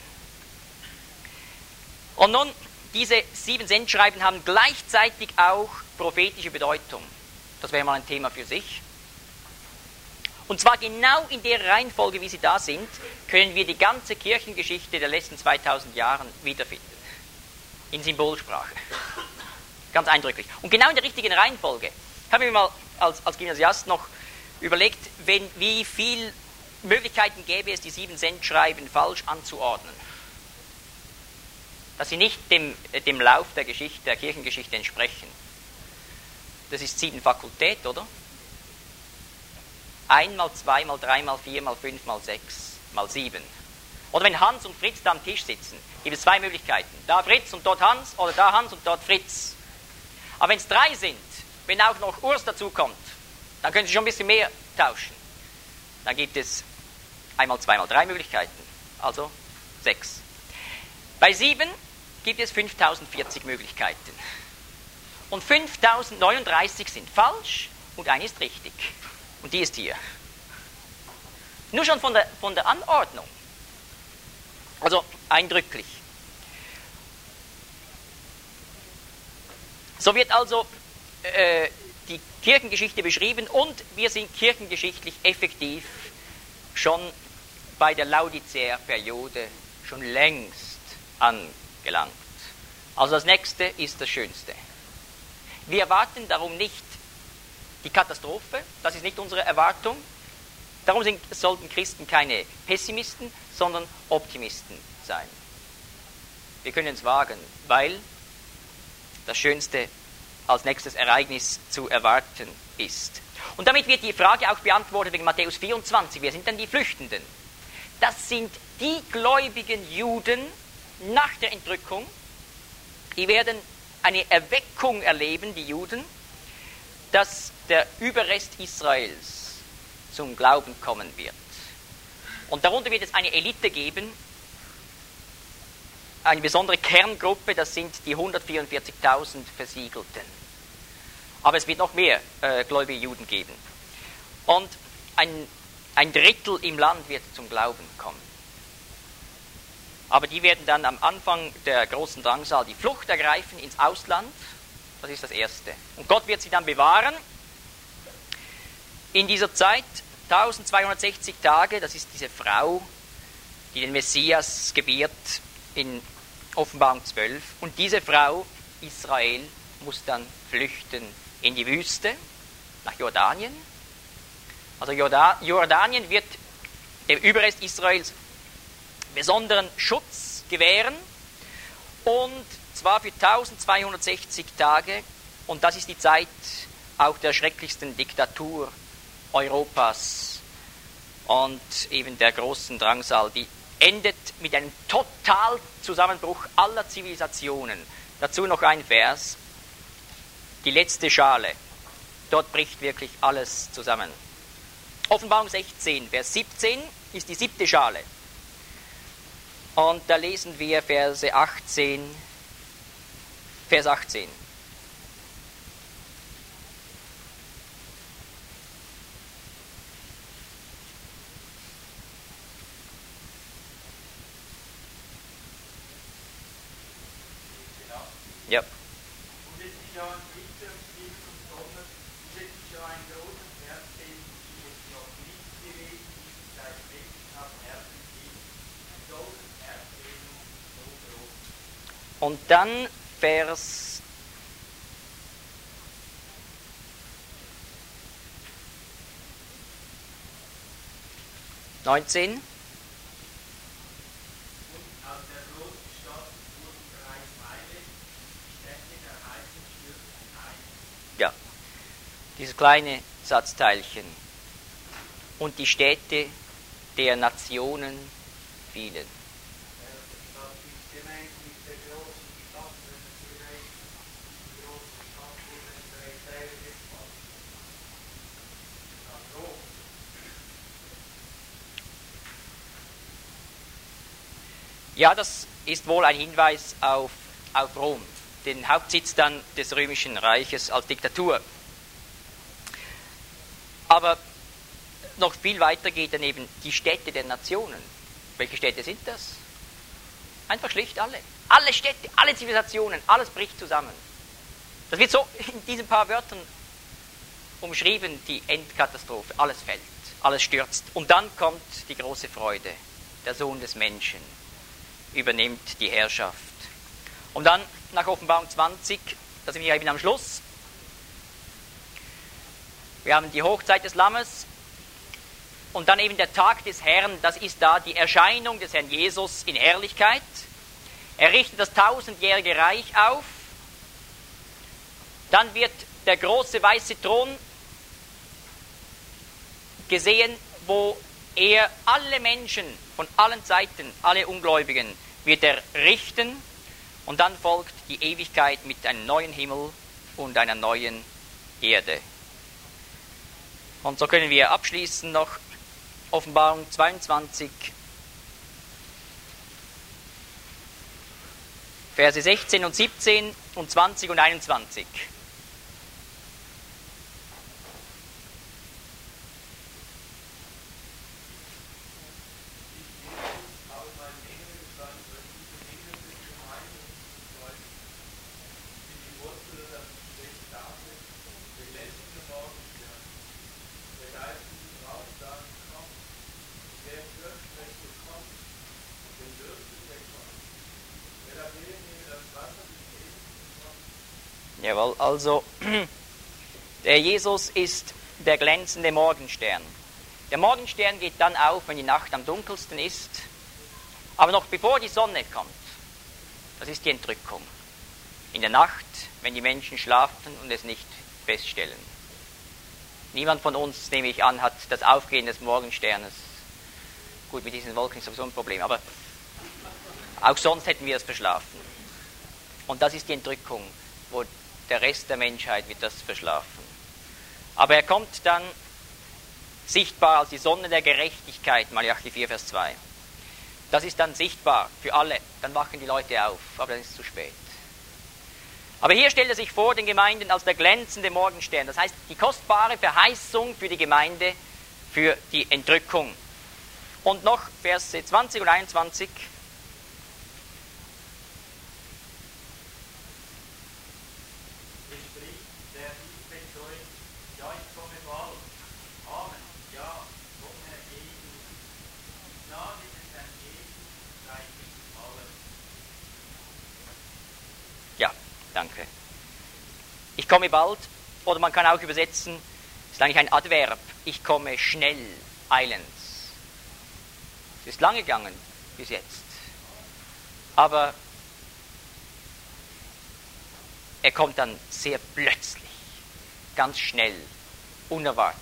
Und nun, diese 7 Sendschreiben haben gleichzeitig auch prophetische Bedeutung. Das wäre mal ein Thema für sich. Und zwar genau in der Reihenfolge, wie sie da sind, können wir die ganze Kirchengeschichte der letzten 2000 Jahren wiederfinden. In Symbolsprache. Ganz eindrücklich. Und genau in der richtigen Reihenfolge. Ich habe mir mal als Gymnasiast noch überlegt, wie viele Möglichkeiten gäbe es, die 7 Sendschreiben falsch anzuordnen. Dass sie nicht dem Lauf der Geschichte, der Kirchengeschichte entsprechen. Das ist 7 Fakultät, oder? 1 mal 2 mal 3 mal 4 mal 5 mal 6 mal 7. Oder wenn Hans und Fritz da am Tisch sitzen, gibt es 2 Möglichkeiten. Da Fritz und dort Hans oder da Hans und dort Fritz. Aber wenn es 3 sind, wenn auch noch Urs dazukommt, dann können Sie schon ein bisschen mehr tauschen. Dann gibt es 1 mal 2 mal 3 Möglichkeiten, also 6. Bei 7 gibt es 5040 Möglichkeiten. Und 5039 sind falsch und eine ist richtig. Und die ist hier. Nur schon von der Anordnung. Also eindrücklich. So wird also die Kirchengeschichte beschrieben und wir sind kirchengeschichtlich effektiv schon bei der Laodicea-Periode schon längst angelangt. Also das nächste ist das Schönste. Wir erwarten darum nicht die Katastrophe, das ist nicht unsere Erwartung. Darum sollten Christen keine Pessimisten, sondern Optimisten sein. Wir können es wagen, weil das Schönste als nächstes Ereignis zu erwarten ist. Und damit wird die Frage auch beantwortet wegen Matthäus 24, wer sind denn die Flüchtenden? Das sind die gläubigen Juden nach der Entrückung, die werden eine Erweckung erleben, die Juden, dass der Überrest Israels zum Glauben kommen wird. Und darunter wird es eine Elite geben, eine besondere Kerngruppe, das sind die 144.000 Versiegelten. Aber es wird noch mehr gläubige Juden geben. Und ein Drittel im Land wird zum Glauben kommen. Aber die werden dann am Anfang der großen Drangsal die Flucht ergreifen ins Ausland. Das ist das Erste. Und Gott wird sie dann bewahren. In dieser Zeit, 1260 Tage, das ist diese Frau, die den Messias gebiert in Offenbarung 12. Und diese Frau, Israel, muss dann flüchten in die Wüste, nach Jordanien. Also Jordanien wird dem Überrest Israels besonderen Schutz gewähren, und zwar für 1260 Tage, und das ist die Zeit auch der schrecklichsten Diktatur Europas und eben der großen Drangsal, die endet mit einem Totalzusammenbruch aller Zivilisationen. Dazu noch ein Vers, die letzte Schale, dort bricht wirklich alles zusammen. Offenbarung 16, Vers 17 ist die 7. Schale. Und da lesen wir Vers 18. Ja. Und es ist ja ein Licht und Himmel und Sonne, und es ist ja ein großes Erdbeben, wie es noch nicht gewesen ist, seit Menschen auf Erden sind. Ein solches Erdbeben so groß. Und dann Vers 19. Und aus der großen Stadt wurden 3 Meilen, die Städte der Heiden stürzten ein. Ja, dieses kleine Satzteilchen. Und die Städte der Nationen fielen. Ja, das ist wohl ein Hinweis auf Rom, den Hauptsitz dann des Römischen Reiches als Diktatur. Aber noch viel weiter geht dann eben die Städte der Nationen. Welche Städte sind das? Einfach schlicht alle. Alle Städte, alle Zivilisationen, alles bricht zusammen. Das wird so in diesen paar Wörtern umschrieben, die Endkatastrophe. Alles fällt, alles stürzt. Und dann kommt die große Freude. Der Sohn des Menschen übernimmt die Herrschaft. Und dann nach Offenbarung 20, da sind wir eben am Schluss. Wir haben die Hochzeit des Lammes und dann eben der Tag des Herrn, das ist da die Erscheinung des Herrn Jesus in Herrlichkeit. Er richtet das 1000-jährige Reich auf. Dann wird der große weiße Thron gesehen, wo er alle Menschen von allen Seiten, alle Ungläubigen, wird er richten, und dann folgt die Ewigkeit mit einem neuen Himmel und einer neuen Erde. Und so können wir abschließen noch Offenbarung 22, Verse 16 und 17 und 20 und 21. Jawohl, also der Jesus ist der glänzende Morgenstern. Der Morgenstern geht dann auf, wenn die Nacht am dunkelsten ist, aber noch bevor die Sonne kommt. Das ist die Entrückung. In der Nacht, wenn die Menschen schlafen und es nicht feststellen. Niemand von uns, nehme ich an, hat das Aufgehen des Morgensternes. Gut, mit diesen Wolken ist sowieso ein Problem, aber auch sonst hätten wir es verschlafen. Und das ist die Entrückung, wo der Rest der Menschheit wird das verschlafen. Aber er kommt dann sichtbar als die Sonne der Gerechtigkeit, Malachi 4, Vers 2. Das ist dann sichtbar für alle, dann wachen die Leute auf, aber dann ist es zu spät. Aber hier stellt er sich vor den Gemeinden als der glänzende Morgenstern, das heißt die kostbare Verheißung für die Gemeinde, für die Entrückung. Und noch Verse 20 und 21. Ja, danke. Ich komme bald, oder man kann auch übersetzen, ist eigentlich ein Adverb, ich komme schnell, eilends. Es ist lange gegangen bis jetzt. Aber er kommt dann sehr plötzlich, ganz schnell, unerwartet.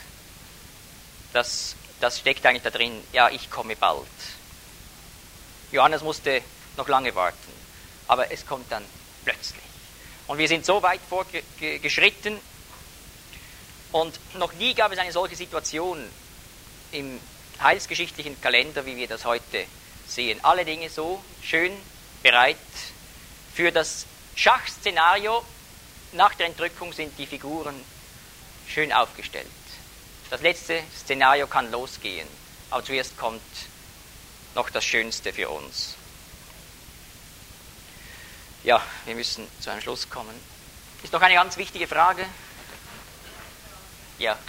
Das steckt eigentlich da drin, ja, ich komme bald. Johannes musste noch lange warten, aber es kommt dann plötzlich. Und wir sind so weit vorgeschritten und noch nie gab es eine solche Situation im heilsgeschichtlichen Kalender, wie wir das heute sehen. Alle Dinge so schön bereit. Für das Schachszenario nach der Entrückung sind die Figuren schön aufgestellt. Das letzte Szenario kann losgehen, aber zuerst kommt noch das Schönste für uns. Ja, wir müssen zu einem Schluss kommen. Ist noch eine ganz wichtige Frage? Ja.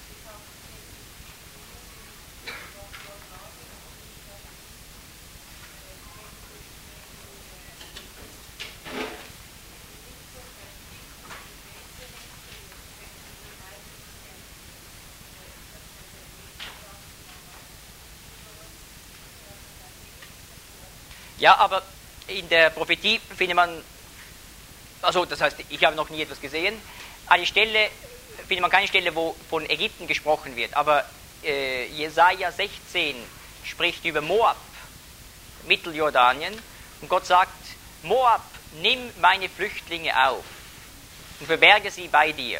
Ja, aber in der Prophetie findet man, also das heißt, ich habe noch nie etwas gesehen, findet man keine Stelle, wo von Ägypten gesprochen wird, aber Jesaja 16 spricht über Moab, Mitteljordanien, und Gott sagt, Moab, nimm meine Flüchtlinge auf und verberge sie bei dir.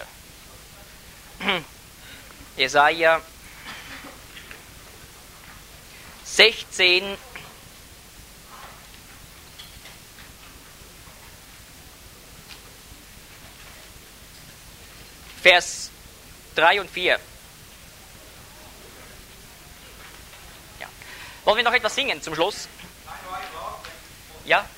Jesaja 16, Vers 3 und 4. Ja. Wollen wir noch etwas singen zum Schluss? Ja?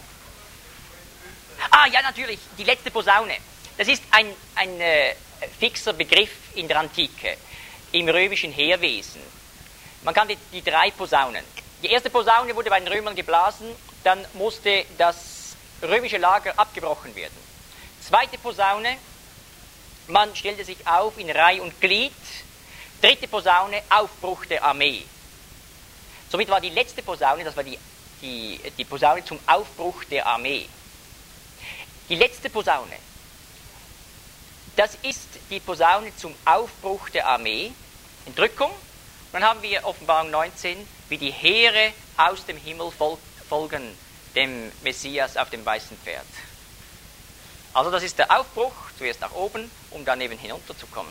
Ah, ja, natürlich, die letzte Posaune. Das ist ein fixer Begriff in der Antike, im römischen Heerwesen. Man kann die drei Posaunen. Die erste Posaune wurde bei den Römern geblasen, dann musste das römische Lager abgebrochen werden. Zweite Posaune, man stellte sich auf in Reih und Glied. Dritte Posaune, Aufbruch der Armee. Somit war die letzte Posaune, das war die Posaune zum Aufbruch der Armee. Die letzte Posaune, das ist die Posaune zum Aufbruch der Armee, Entrückung. Dann haben wir Offenbarung 19, wie die Heere aus dem Himmel folgen dem Messias auf dem weißen Pferd. Also das ist der Aufbruch, zuerst nach oben, um dann eben hinunterzukommen.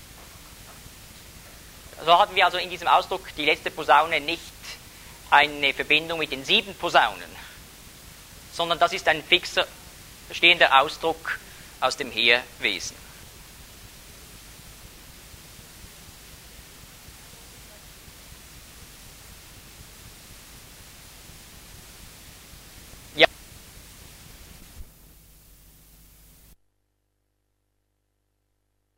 So hatten wir also in diesem Ausdruck die letzte Posaune nicht eine Verbindung mit den 7 Posaunen, sondern das ist ein fixer, stehender Ausdruck aus dem Heerwesen.